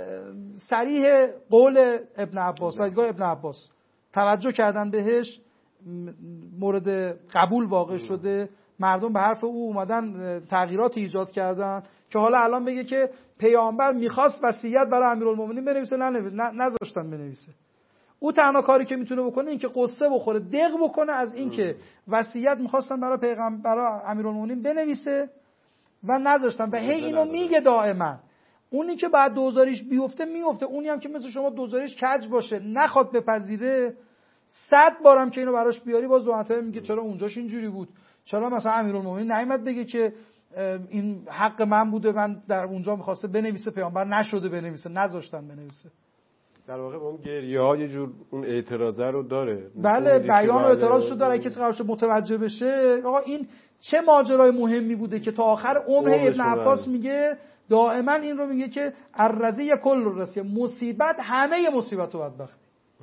صریح قول ابن عباس، دیدگاه ابن عباس، توجه کردن بهش، مورد قبول واقع شده، مردم به حرف او اومدن تغییرات ایجاد کردن که حالا الان بگه که پیامبر میخواست وصیت برای امیرالمومنین بنویسه، نه نذاشتن بنویسه. او تنها کاری که میتونه بکنه این که قصه بخوره، دق بکنه از این که وصیت میخواستن برای پیغمبر برای امیرالمومنین بنویسه و نذاشتن و هی اینو میگه دائما. اونی که بعد دوزاریش بیفته میفته، اونی هم که مثل شما دوزاریش کج باشه نخواد بپذیره، صد بارم که اینو براش بیاری باز دو مرتبه میگه چرا اونجاش اینجوری بود، چرا مثلا امیرالمومنین نیامد بگه که این حق من بوده، من در اونجا می‌خواسته بنویسه، پیامبر نشده بنویسه، نذاشتن بنویسه. در واقع اون گریه‌ها یه جور اون اعتراضه رو داره. بله، بیان و اعتراضشو داره، کسی قرارش متوجه بشه آقا این چه ماجرای مهمی بوده که تا آخر عمر ابن عباس میگه دائما این رو میگه که الرضی کل الرضی، مصیبت همه مصیبت و بدبختی.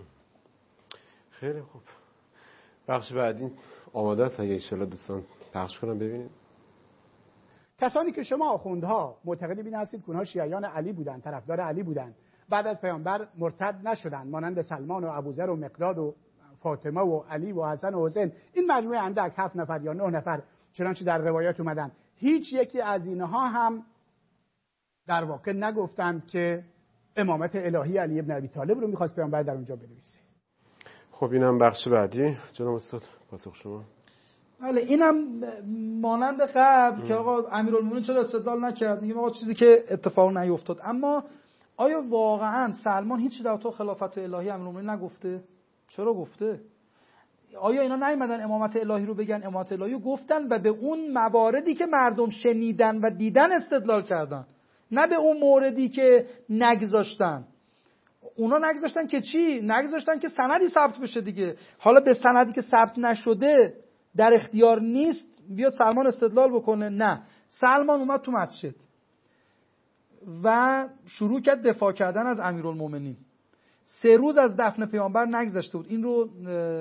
خیلی خوب. بخش بعدی آماده است، اگه ان شاءالله دوستان پخش کنم ببینید. کسانی که شما آخوندها معتقد بین هستید که اونها شیعیان علی بودن، طرفدار علی بودن، بعد از پیامبر مرتد نشدن، مانند سلمان و ابوذر و مقداد و فاطمه و علی و حسن و حسین، این مجموعه اندک هفت نفر یا نه نفر چنانچه در روایات اومدن، هیچ یکی از اینها هم در واقع نگفتند که امامت الهی علی ابن ابی طالب رو می‌خواست پیامبر در اونجا بنویسه. خب اینم بخش بعدی. جناب استاد پاسخ شما. بله، اینم مانند قبل که آقا امیرالمومنین چرا استدلال نکرد، میگیم آقا چیزی که اتفاق نیفتاد. اما آیا واقعا سلمان هیچ در تو خلافت الهی امیرالمومنین نگفته؟ چرا گفته؟ آیا اینا نیومدن امامت الهی رو بگن؟ امامت الهی رو گفتن و به اون مواردی که مردم شنیدن و دیدن استدلال کردن، نه به اون موردی که نگذاشتن. اونا نگذاشتن که چی؟ نگذاشتن که سندی ثبت بشه دیگه. حالا به سندی که ثبت نشده در اختیار نیست بیاد سلمان استدلال بکنه؟ نه، سلمان اومد تو مسجد و شروع کرد دفاع کردن از امیرالمومنین. سه روز از دفن پیامبر نگذشته بود. این رو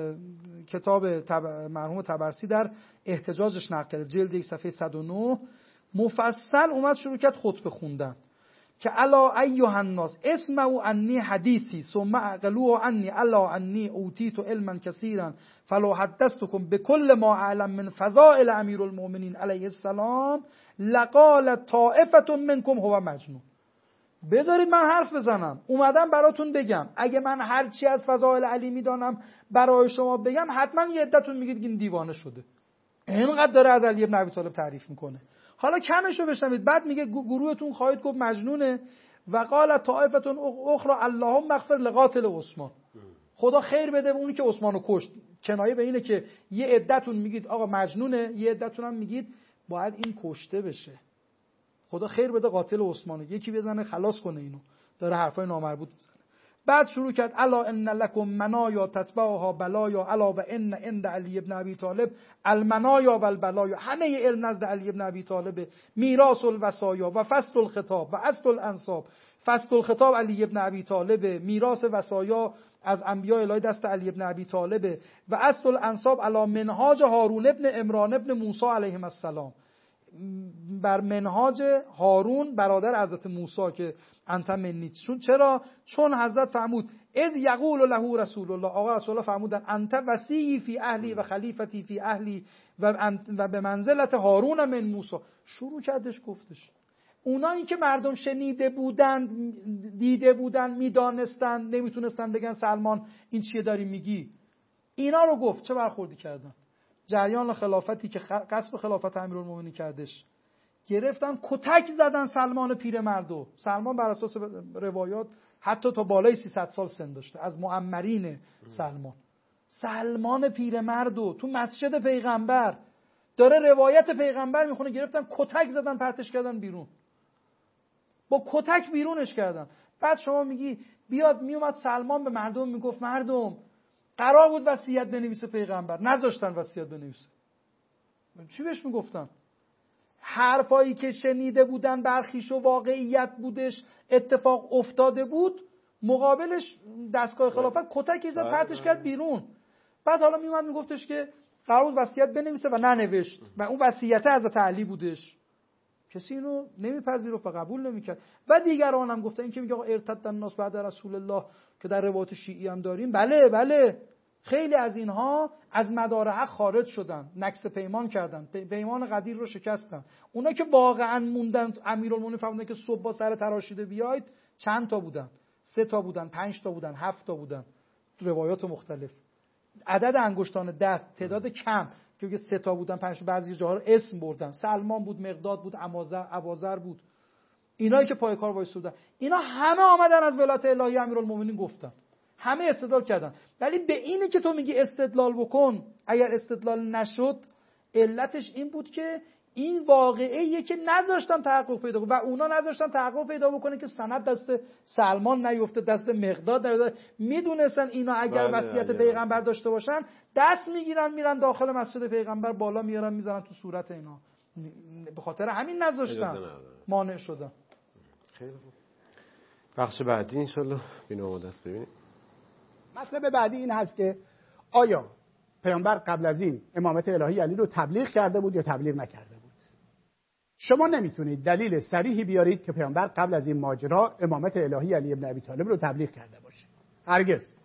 کتاب تب... مرحوم طبرسی در احتجاجش نقل کرده، جلد یک صفحه صد و نه، مفصل اومد شروع کرد خطبه خوندن که الا ایها الناس اسمعوا عنی حدیثی ثم اعقلوه عنی الا عنی اوتیت علما کثیرا فلو حدثتكم بكل ما اعلم من فضائل امیرالمومنین علیه السلام لقال طائفه منکم هو مجنون. بذارید من حرف بزنم، اومدم براتون بگم. اگه من هر چی از فضائل علی میدانم برای شما بگم، حتما یه عدتون میگید که این دیوانه شده، اینقدر داره از علی ابن ابی طالب تعریف میکنه. حالا کمشو بشنوید. بعد میگه گروهتون خواهید گفت مجنونه. و قال طائفه اخرى اللهم اغفر لقاتل عثمان، خدا خیر بده به اونی که عثمانو کشت. کنایه به اینه که یه عدتون میگید آقا مجنونه، یه عدتون هم میگید باید این کشته بشه، خدا خیر بده قاتل عثمانو، یکی بزنه خلاص کنه اینو. داره حرفای نامربوط میزنه. بعد شروع کرد الا ان لکم منایا تتبعها بلایا الا و ان عند علی ابن ابی طالب المنایا والبلایا، همه علم نزد علی ابن ابی طالب، میراث الوصایا و فصل الخطاب و اصل الانساب. فصل الخطاب علی ابن ابی طالب، میراث وصایا از انبیاء الهی دست علی ابن ابی طالب و اصل الانساب علی منهاج هارون ابن عمران ابن موسی علیهم السلام، بر منهاج هارون برادر حضرت موسی که انت منی. چون چرا؟ چون حضرت فرمود اذ یقول له رسول الله، آقا رسول الله فرمودن انت وصی فی اهلی و خلیفتی فی اهلی و و به منزلت هارون من موسی. شروع کردش گفتش. اونایی که مردم شنیده بودن، دیده بودن، میدانستن، نمیتونستن بگن سلمان این چیه داری میگی، اینا رو گفت. چه برخوردی کردن؟ جریان خلافتی که قصب خلافت امیرالمومنین کردش، گرفتن کتک زدن سلمان پیرمردو. سلمان بر اساس روایات حتی تا بالای سیصد سال سن داشته، از معمرین سلمان. سلمان پیرمردو تو مسجد پیغمبر داره روایت پیغمبر میخونه، گرفتن کتک زدن، پرتش کردن بیرون، با کتک بیرونش کردن. بعد شما میگی بیاد میومد سلمان به مردم میگفت مردم قرار بود وصیت بنویسه پیغمبر، نذاشتن وصیت بنویسه. چی بهش میگفتن؟ حرفایی که شنیده بودن برخیش و واقعیت بودش، اتفاق افتاده بود، مقابلش دستگاه خلافت کتکی زد پرتش کرد بیرون. بعد حالا میومد میگفتش که قرار بود وصیت بنویسه و ننوشت و اون وصیت حضرت علی بودش. کسی اینو نمیپذیرفت و قبول نمیکرد. و دیگران هم گفتن این که میگه آقا ارتد الناس بعد رسول الله که در روایت شیعی هم داریم، بله بله خیلی از اینها از مدار حق خارج شدن، نکث پیمان کردن، پیمان قدیر رو شکستن. اونا که واقعا موندن، امیرالمومنین فرمودن که صبح با سر تراشیده بیاید، چند تا بودن؟ سه تا بودن، پنج تا بودن، هفت تا بودن، روایات مختلف. عدد انگشتان دست، تعداد کم که سه تا بودن، پنج تا، بعضی جاها رو اسم بردن. سلمان بود، مقداد بود، ابوذر بود. اینایی که پای کار وایسادن، اینا همه آمدن از ولایت الهی امیرالمومنین گفتن. همه استدلال کردن. ولی به اینی که تو میگی استدلال بکن، اگر استدلال نشد، علتش این بود که این واقعیه که نذاشتن تحقق پیدا کنه و اونا نذاشتن تحقق پیدا بکنه که سند دست سلمان نیفته، دست مقداد نیفته. میدونستن اینا اگر وصیت پیغمبر داشته باشن دست میگیرن میرن داخل مسجد پیغمبر بالا میارن میزنن تو صورت اینا. به خاطر همین نذاشتن، مانع شدن. خیلی خوب. بخش بعدی ان شاء الله بینو دست ببینیم. مطلب بعدی این هست که آیا پیامبر قبل از این امامت الهی علی رو تبلیغ کرده بود یا تبلیغ نکرده بود؟ شما نمیتونید دلیل صریحی بیارید که پیامبر قبل از این ماجرا امامت الهی علی ابن ابی طالب رو تبلیغ کرده باشه. هرگز.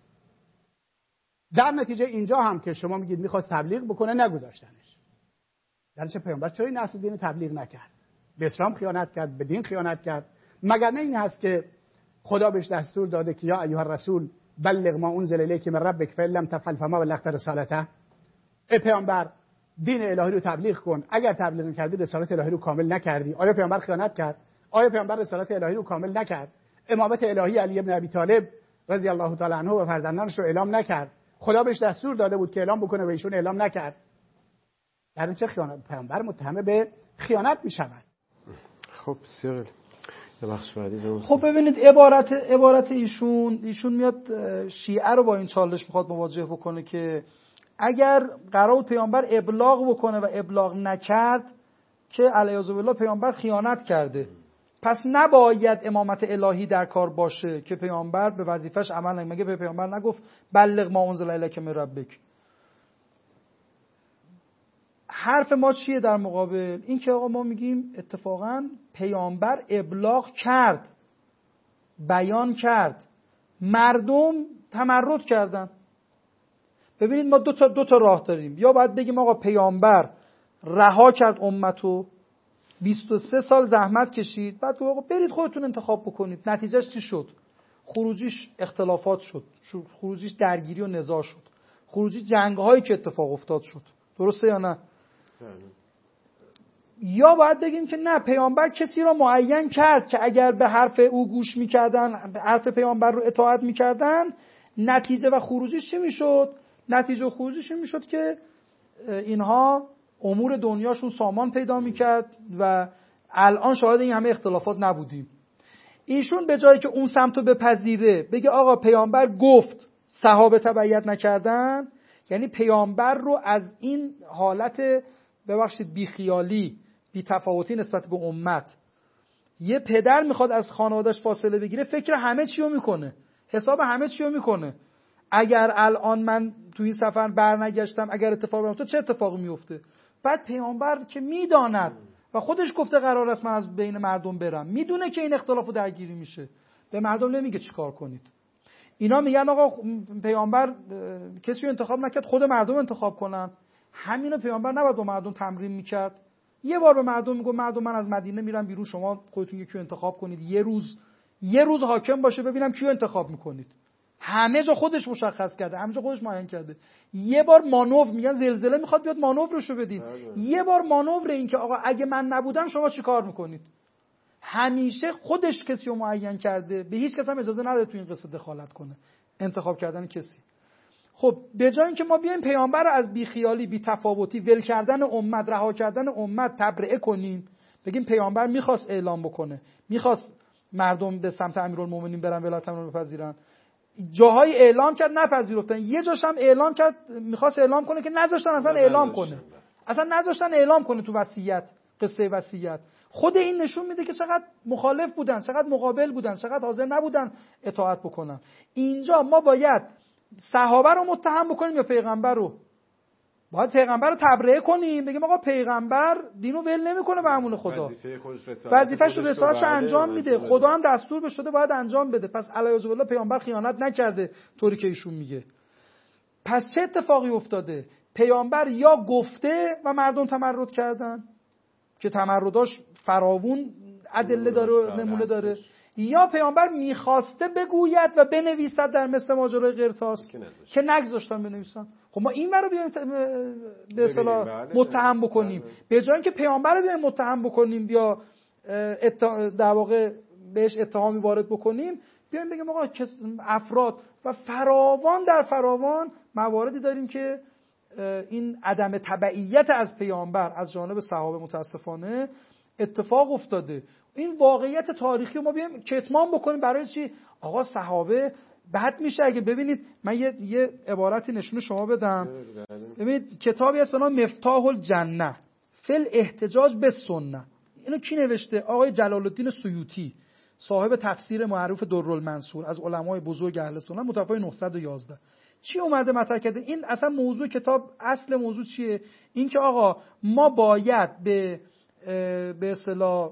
در نتیجه اینجا هم که شما میگید میخواست تبلیغ بکنه، نگذاشتنش. در چه پیامبر چرا این اصل دین تبلیغ نکرد؟ به اسلام خیانت کرد، به دین خیانت کرد. مگر نه این هست که خدا بهش دستور داده که یا ایها الرسول بلغ ما انزل الیک من ربک فإن لم تفعل فما بلغت رسالته. ای پیامبر دین الهی رو تبلیغ کن، اگر تبلیغ نکردی رسالت الهی رو کامل نکردی. آیا پیامبر خیانت کرد؟ آیا پیامبر رسالت الهی رو کامل نکرد؟ امامت الهی علی ابن ابی طالب رضی الله تعالی عنه و فرزندانش رو اعلام نکرد. خدا بهش دستور داده بود که اعلام بکنه و ایشون اعلام نکرد. در چه خیانت؟ پیامبر متهم به خیانت میشود. خب بسیار بخش بعدی. خب ببینید عبارت عبارت ایشون ایشون میاد شیعه رو با این چالش میخواد مواجه بکنه که اگر قرار بود پیامبر ابلاغ بکنه و ابلاغ نکرد که علیاذ بالله پیامبر خیانت کرده، پس نباید امامت الهی در کار باشه که پیامبر به وظیفش عمل نکنه. مگه به پیامبر نگفت بلغ ما انزل الیک من ربک؟ حرف ما چیه در مقابل این که آقا ما میگیم اتفاقا پیامبر ابلاغ کرد، بیان کرد، مردم تمرد کردن. ببینید ما دو تا دو تا راه داریم. یا باید بگیم آقا پیامبر رها کرد امتو، بیست و سه سال زحمت کشید، بعد گفت آقا برید خودتون انتخاب بکنید. نتیجهش چی شد؟ خروجیش اختلافات شد، خروجیش درگیری و نزاع شد، خروجی جنگ‌هایی که اتفاق افتاد شد. درسته یا نه؟ یا باید بگیم که نه، پیامبر کسی را معین کرد که اگر به حرف او گوش میکردن، به حرف پیامبر رو اطاعت میکردن، نتیجه و خروجیش چی میشد؟ نتیجه و خروجیش این میشد که اینها امور دنیاشون سامان پیدا میکرد و الان شاهد این همه اختلافات نبودیم. ایشون به جایی که اون سمتو بپذیره بگه آقا پیامبر گفت، صحابه تبعیت نکردن، یعنی پیامبر رو از این حالت ببخشید بیخیالی، بی تفاوتی نسبت به امت، یه پدر میخواد از خانواده‌اش فاصله بگیره، فکر همه چی رو میکنه، حساب همه چی رو میکنه. اگر الان من تو این سفر برنگشتم، اگر اتفاقی بیفته چه اتفاقی میفته؟ بعد پیامبر که میداند و خودش گفته قرار است من از بین مردم برم، میدونه که این اختلاف و درگیری میشه، به مردم نمیگه چیکار کنید. اینا میگن آقا پیامبر کسی رو انتخاب نکرد، خود مردم انتخاب کنن. همینو پیامبر نباید با مردم تمرین میکرد؟ یه بار به مردم میگه مردم من از مدینه میرم بیرون، شما خودتون یکی رو انتخاب کنید، یه روز یه روز حاکم باشه ببینم کیو انتخاب میکنید. همه جا خودش مشخص کرده، همه جا خودش معین کرده. یه بار مانور، میگن زلزله میخواد بیاد مانورشو بدید. یه بار مانور این که آقا اگه من نبودم شما چی کار میکنید. همیشه خودش کسی رو معین کرده، به هیچ کس هم اجازه نداره تو این قصه دخالت کنه، انتخاب کردن کسی. خب به جای اینکه ما بیایم پیامبر رو از بیخیالی، بی تفاوتی، ول کردن امت، رها کردن امت تبرئه کنیم، بگیم پیامبر میخواست اعلام بکنه، میخواست مردم به سمت امیرالمومنین برن، ولایت رو بپذیرن، جاهای اعلام کرد نپذیرفتن، یه جاش هم اعلام کرد میخواست اعلام کنه که نذاشتن اصلا اعلام کنه، اصلا نذاشتن اعلام کنه تو وصیت، قصه وصیت. خود این نشون میده که چقدر مخالف بودن، چقدر مقابل بودن، چقدر حاضر نبودن اطاعت بکنن. اینجا ما باید صحابه رو متهم بکنیم یا پیغمبر رو؟ باید پیغمبر رو تبرئه کنیم، بگیم آقا پیغمبر دینو ول نمیکنه به امون خدا، وظیفه‌ش رو رسالتش انجام میده، خدا هم دستور بهش داده باید انجام بده. پس علیه بالله پیغمبر خیانت نکرده طوری که ایشون میگه. پس چه اتفاقی افتاده؟ پیامبر یا گفته و مردم تمرد کردن که تمرداش فراوون ادله داره و نمونه داره، یا پیامبر میخواسته بگوید و بنویسد در مثل ماجرای قرطاس که نگذاشتن بنویسن. خب ما این رو بیایم به اصطلاح متهم بکنیم، به جای اینکه پیامبر رو بیایم متهم بکنیم یا در واقع بهش اتهامی وارد بکنیم، بیایم بگیم آقا افراد و فراوان در فراوان مواردی داریم که این عدم تبعیت از پیامبر از جانب صحابه متاسفانه اتفاق افتاده. این واقعیت تاریخی ما بیایم کتمان بکنیم. برای چی؟ آقا صحابه بد میشه اگه ببینید من یه, یه عبارتی نشون شما بدم. ببینید کتابی هست به نام مفتاح الجنه فی الاحتجاج بالسنه. اینو کی نوشته؟ آقای جلال الدین سیوطی، صاحب تفسیر معروف درالمنصور، از علمای بزرگ اهل سنت، متوفی نهصد و یازده. چی اومده مطرح کرده؟ این اصلا موضوع کتاب، اصل موضوع چیه؟ این که آقا ما باید به به اصطلاح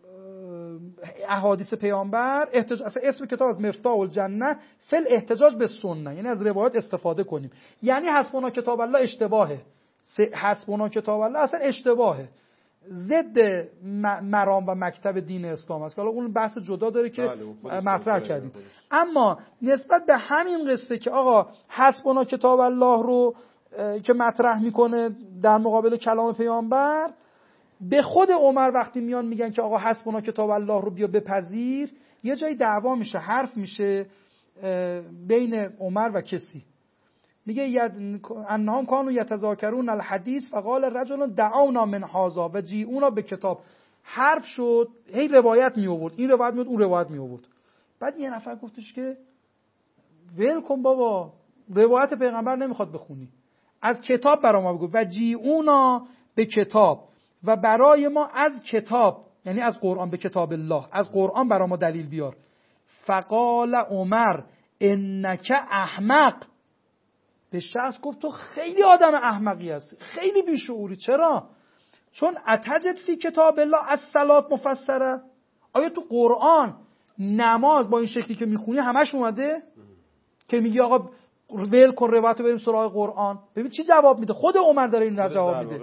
احادیث پیامبر احتجاج، اصلا اسم کتاب از مفتاح الجنه فی الاحتجاج به سنه، یعنی از روایات استفاده کنیم. یعنی حسبنا کتاب الله اشتباهه، حسبنا کتاب الله اصلا اشتباهه، ضد مرام و مکتب دین اسلام است که حالا اون بحث جدا داره که مطرح کردیم. اما نسبت به همین قصه که آقا حسبنا کتاب الله رو که مطرح میکنه در مقابل کلام پیامبر، به خود عمر وقتی میان میگن که آقا حسبنا کتاب الله رو بیا بپذیر، یه جای دعوا میشه، حرف میشه بین عمر و کسی. میگه انهم کانوا یتذاکرون الحدیث فقال رجل دعونا من هذا و جیئونا به کتاب. حرف شد، هی روایت می آورد، این روایت میاد اون روایت می آورد. بعد یه نفر گفتش که ول کن بابا، روایت پیغمبر نمیخواد بخونی، از کتاب برای ما بگو. و جیئونا به کتاب، و برای ما از کتاب، یعنی از قرآن، به کتاب الله، از قرآن برای ما دلیل بیار. فقال عمر انک احمق. به شخص گفت تو خیلی آدم احمقی هستی، خیلی بیشعوری. چرا؟ چون اتجد فی کتاب الله از صلات مفسره. آیا تو قرآن نماز با این شکلی که میخونی همش اومده که میگی آقا ول کن روایت رو بریم سراغ قرآن؟ ببین چی جواب میده، خود عمر داره این جواب میده.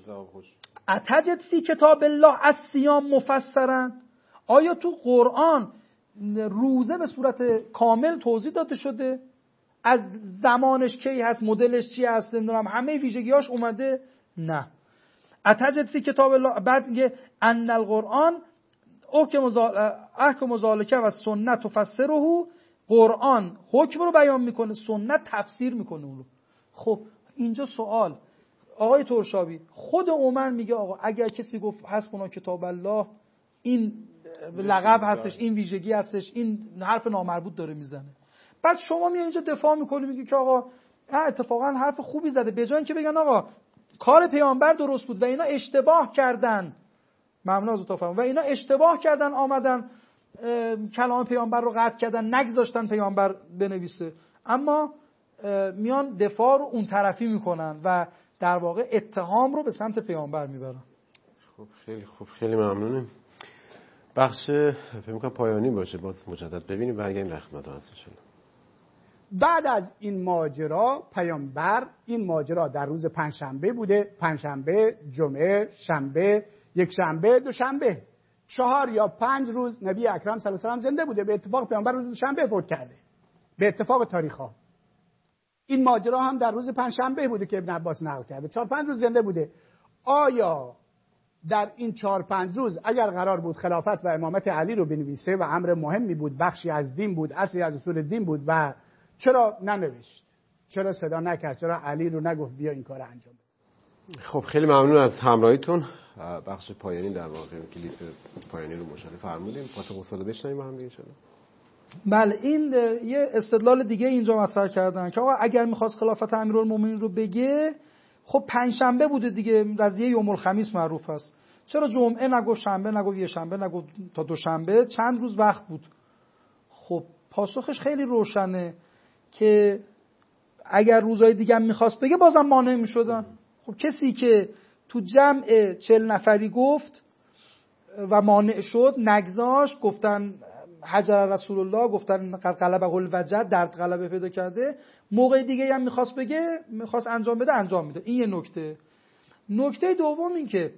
اتجد فی کتاب الله از صیام مفسرن. آیا تو قرآن روزه به صورت کامل توضیح داده شده؟ از زمانش کی هست، مدلش چی هست، نمیدونم همه ویژگیاش اومده؟ نه. اتجد فی کتاب الله. بعد میگه ان القرآن احکم ذالک و سنت تفسره. قرآن حکم رو بیان میکنه، سنت تفسیر میکنه اون رو. خب اینجا سوال آقای ترشابی، خود عمر میگه آقا اگر کسی گفت حسبنا کتاب الله، این لقب هستش، این ویژگی هستش، این حرف نامربوط داره میزنه. بعد شما میای اینجا دفاع میکنی، میگی که آقا اتفاقا حرف خوبی زده، به جای اینکه بگن آقا کار پیامبر درست بود و اینا اشتباه کردن، ممنون از اتفاق، و اینا اشتباه کردن آمدن کلام پیامبر رو قطع کردن، نگذاشتن پیامبر بنویسه، اما میان دفاع رو اون طرفی میکنن و در واقع اتهام رو به سمت پیامبر میبرن. خب خیلی خوب، خیلی ممنونم. بخش فکر می‌کنم پایانی باشه، باز مجدد ببینیم برگردیم در خدمت حضرت. بعد از این ماجرا پیامبر، این ماجرا در روز پنجشنبه بوده، پنجشنبه، جمعه، شنبه، یک شنبه، دوشنبه، چهار یا پنج روز نبی اکرم صلی الله علیه و آله زنده بوده. به اتفاق پیامبر روز دوشنبه فوت کرده، به اتفاق تاریخ‌ها. این ماجرا هم در روز پنجشنبه بوده که ابن عباس نقل کرده، چهار پنج روز زنده بوده. آیا در این چهار پنج روز اگر قرار بود خلافت و امامت علی رو بنویسه و امر مهمی بود، بخشی از دین بود، اصلی از اصول دین بود، و چرا ننوشت؟ چرا صدا نکرد؟ چرا علی رو نگفت بیا این کار انجام بده؟ خب خیلی ممنون از همراهیتون. بخش پایانی در واقع کلیپ پایانی رو مشاهده فرمودیم. پاسخ استاد بشنویم با هم دیگه شده. بله، این یه استدلال دیگه اینجا مطرح کردن که آقا اگر می‌خواست خلافت امیرالمومنین رو بگه، خب پنجشنبه بوده دیگه، قضیه یوم الخمیس معروف است. چرا جمعه نگفت، شنبه نگفت، یه شنبه نگفت، تا دوشنبه چند روز وقت بود؟ خب پاسخش خیلی روشنه که اگر روزهای دیگه هم میخواست بگه بازم مانع میشدن. خب کسی که تو جمع چهل نفری گفت و مانع شد، نگذاشت، گفتن حجر رسول الله، گفتن قلب الوجد، درد غلبه پیدا کرده، موقع دیگه هم میخواست بگه، میخواست انجام بده، انجام میده. این یه نکته. نکته دوم این که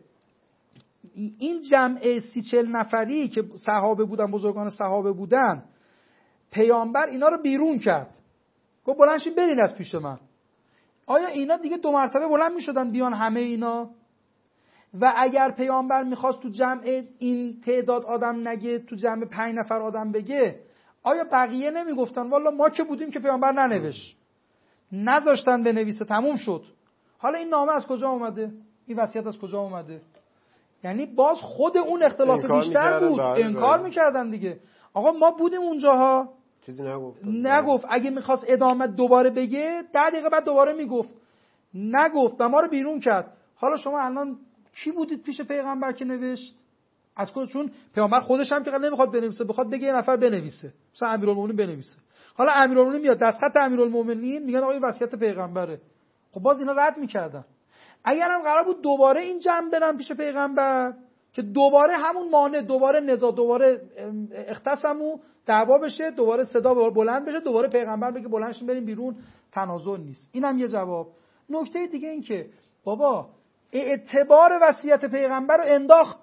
این جمع سی چهل نفری که صحابه بودن، بزرگان صحابه بودن، پیامبر اینا رو بیرون کرد، گفت بلند شید برید از پیش من. آیا اینا دیگه دو مرتبه بلند میشدن بیان همه اینا؟ و اگر پیامبر میخواست تو جمع این تعداد آدم نگه، تو جمع پنج نفر آدم بگه، آیا بقیه نمیگفتن والا ما که بودیم که پیامبر ننوشت؟ نذاشتن بنویسه، تموم شد. حالا این نامه از کجا اومده؟ این وصیت از کجا اومده؟ یعنی باز خود اون اختلاف بیشتر بود، انکار میکردن دیگه. آقا ما بودیم اونجاها، چیزی نگفت. نگفت. اگه میخواست ادامه دوباره بگه ده دقیقه بعد دوباره میگفت. نگفت و ما رو بیرون کرد. حالا شما الان کی بودید پیش پیغمبر که نوشت؟ از کجا؟ چون پیغمبر خودش هم که نمیخواد بنویسه، بخواد بگه یه نفر بنویسه، مثلا امیرالمومنین بنویسه. حالا امیرالمومنین میاد دستخط امیرالمومنین، میگن آقا این وصیت پیغمبره. خب باز اینا رد میکردن. اگرم قرار بود دوباره این جمع برن پیش پیغمبر که دوباره همون مانع، دوباره نزاع، دوباره اختصمو دعوا بشه، دوباره صدا بلند بشه، دوباره پیغمبر بگه بلند شین بریم بیرون، تنازل نیست. اینم یه جواب. نکته دیگه این که بابا اعتبار وصیت پیغمبر رو انداخت.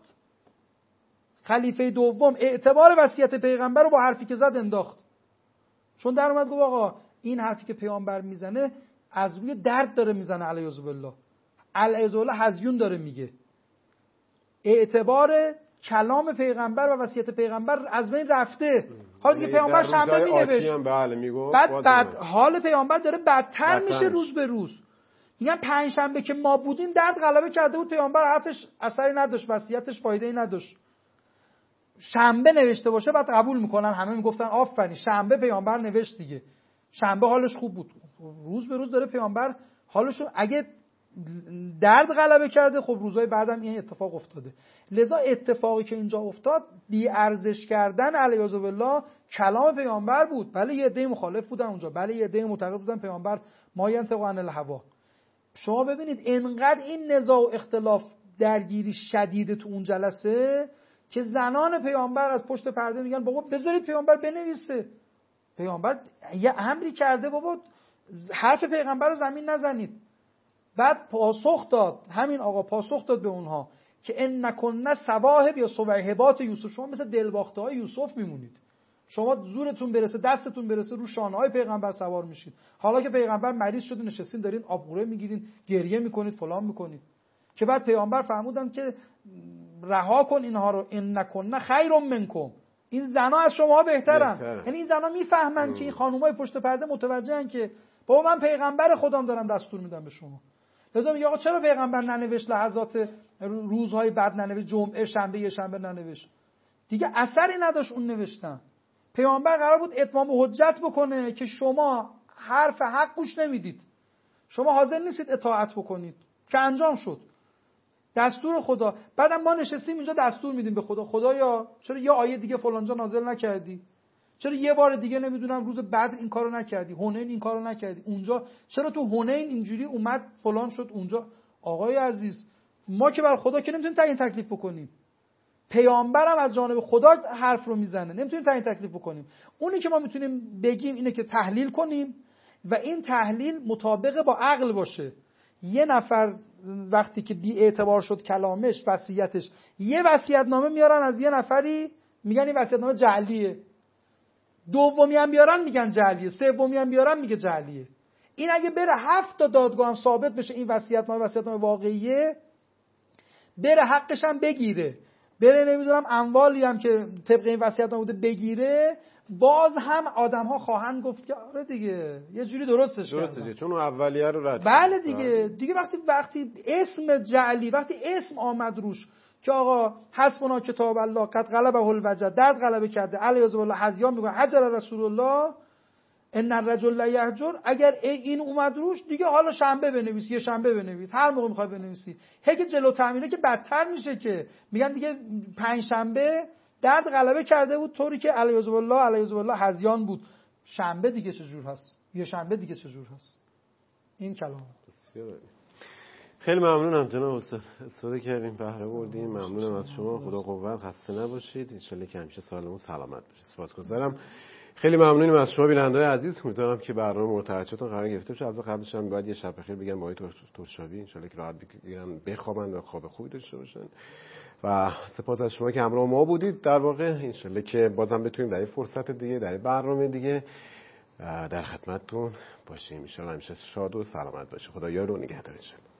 خلیفه دوم اعتبار وصیت پیغمبر رو با حرفی که زد انداخت. چون در اومد گفت آقا این حرفی که پیغمبر میزنه از روی درد داره میزنه، علیه بالله، علیه بالله هزیون داره میگه. اعتبار کلام پیغمبر و وصیت پیغمبر از بین رفته. حالا دیگه پیغمبر شنبه مینوشت، بله میگفت، بعد بعد حال پیغمبر داره بدتر میشه میشه روز به روز. میگن پنج شنبه که ما بودیم درد غلبه کرده بود، پیغمبر حرفش اثری نداشت، وصیتش فایده‌ای نداشت. شنبه نوشته باشه بعد قبول میکنن، همه میگفتن آفرین شنبه پیامبر نوشت دیگه، شنبه حالش خوب بود. روز به روز داره پیامبر حالشو، اگه درد غلبه کرده خب روزهای بعدم این اتفاق افتاده. لذا اتفاقی که اینجا افتاد بی ارزش کردن علیه بالله کلام پیامبر بود. بله یه عده مخالف بودن اونجا، بله یه عده معتقد بودن پیامبر ما ینطق عن الهوا. شما ببینید انقدر این نزاع و اختلاف درگیری شدید تو اون جلسه که زنان پیامبر از پشت پرده میگن بابا بذارید پیامبر بنویسه. پیامبر یه امری کرده بابا حرف پیغمبر رو زمین نزنید. بعد پاسخ داد، همین آقا پاسخ داد به اونها که ان نکن سواهب یا صویحبات یوسف، شما مثل دلباخته های یوسف میمونید. شما زورتون برسه، دستتون برسه، رو شانه های پیغمبر سوار میشید. حالا که پیغمبر مریض شده نشستین دارین آبغوره میگیرین، گریه میکنید، فلان میکنید. که بعد پیغمبر فرمودن که رها کن اینها رو، ان نکن خیر منکم، این زنا از شما بهترن. یعنی این زنا میفهمن که این خانومای پشت پرده متوجهن که بابا من پیغمبر خودم دارم دستور میدم به شما. لذا میگه آقا چرا پیغمبر ننوشت لحظات روزهای بعد ننوشت، جمعه شنبه یه شنبه ننوشت؟ دیگه اثری نداشت اون نوشتن. پیغمبر قرار بود اتمام حجت بکنه که شما حرف حق گوش نمیدید، شما حاضر نیستید اطاعت بکنید، که انجام شد دستور خدا. بعدم ما نشستیم اینجا دستور میدیم به خدا، خدایا چرا یه آیه دیگه فلانجا نازل نکردی؟ چرا یه بار دیگه نمیدونم روز بدر این کارو نکردی، حنین این کارو نکردی، اونجا چرا تو حنین اینجوری اومد فلان شد اونجا؟ آقای عزیز ما که بر خدا که نمیتونیم تعیین تکلیف بکنیم، پیامبرم از جانب خدا حرف رو میزنه، نمیتونیم تعیین تکلیف بکنیم. اونی که ما میتونیم بگیم اینه که تحلیل کنیم و این تحلیل مطابق با عقل باشه. یه نفر وقتی که بی اعتبار شد کلامش، وصیتش، یه وصیت‌نامه میارن از یه نفری میگن این وصیت‌نامه جعلیه، دومی هم بیارن میگن جعلیه، سومی هم بیارن میگه جعلیه. این اگه بره هفت تا دادگاه هم ثابت بشه این وصیت‌نامه وصیت‌نامه واقعیه، بره حقش هم بگیره، بره نمیدونم اموالی هم که طبق این وصیت‌نامه بوده بگیره، باز هم آدم‌ها خواهند گفت که آره دیگه یه جوری درستش کردن. درسته چون اون اولیه رو رد. بله دیگه دیگه وقتی وقتی اسم جعلی، وقتی اسم آمد روش که آقا حسبنا کتاب الله قد غلبه الوجد، درد غلبه کرده، علیه بالله هزیان میگه حجر رسول الله، ان الرجل لا یهجر، اگر این اومد روش دیگه حالا شنبه بنویس، یه شنبه بنویس، هر موقع میخوای بنویسی. هی که جلوتر میره که بدتر میشه، که میگن دیگه پنج شنبه درد غلبه کرده بود، طوری که علیه بالله علیه بالله هذیان بود. شنبه دیگه چجور هست؟ یه شنبه دیگه چجور هست؟ این کلام. خیلی ممنونم جناب استاد، استفاده کردیم، بهره بردیم. ممنونم از شما، خدا قوت، خسته نباشید، ان شاءالله که همیشه سالم و سلامت باشید. سپاسگزارم. خیلی ممنونیم از شما بیننده‌های عزیز. امیدوارم که برنامه مورد توجهتون قرار گرفته باشه. البته قبلش هم باید یه شب بخیر بگم با آقای ترشابی، ان شاءالله که راحت بگیرن بخوابن و خواب خوبی داشته باشن. و سپاس از شما که همراه ما بودید. در واقع ان شاءالله که بازم بتونیم در این فرصت دیگه، در این برنامه دیگه در خدمتتون باشیم. ان شاءالله همیشه شاد و سلامت باشید. خدا یار و نگهدارتون.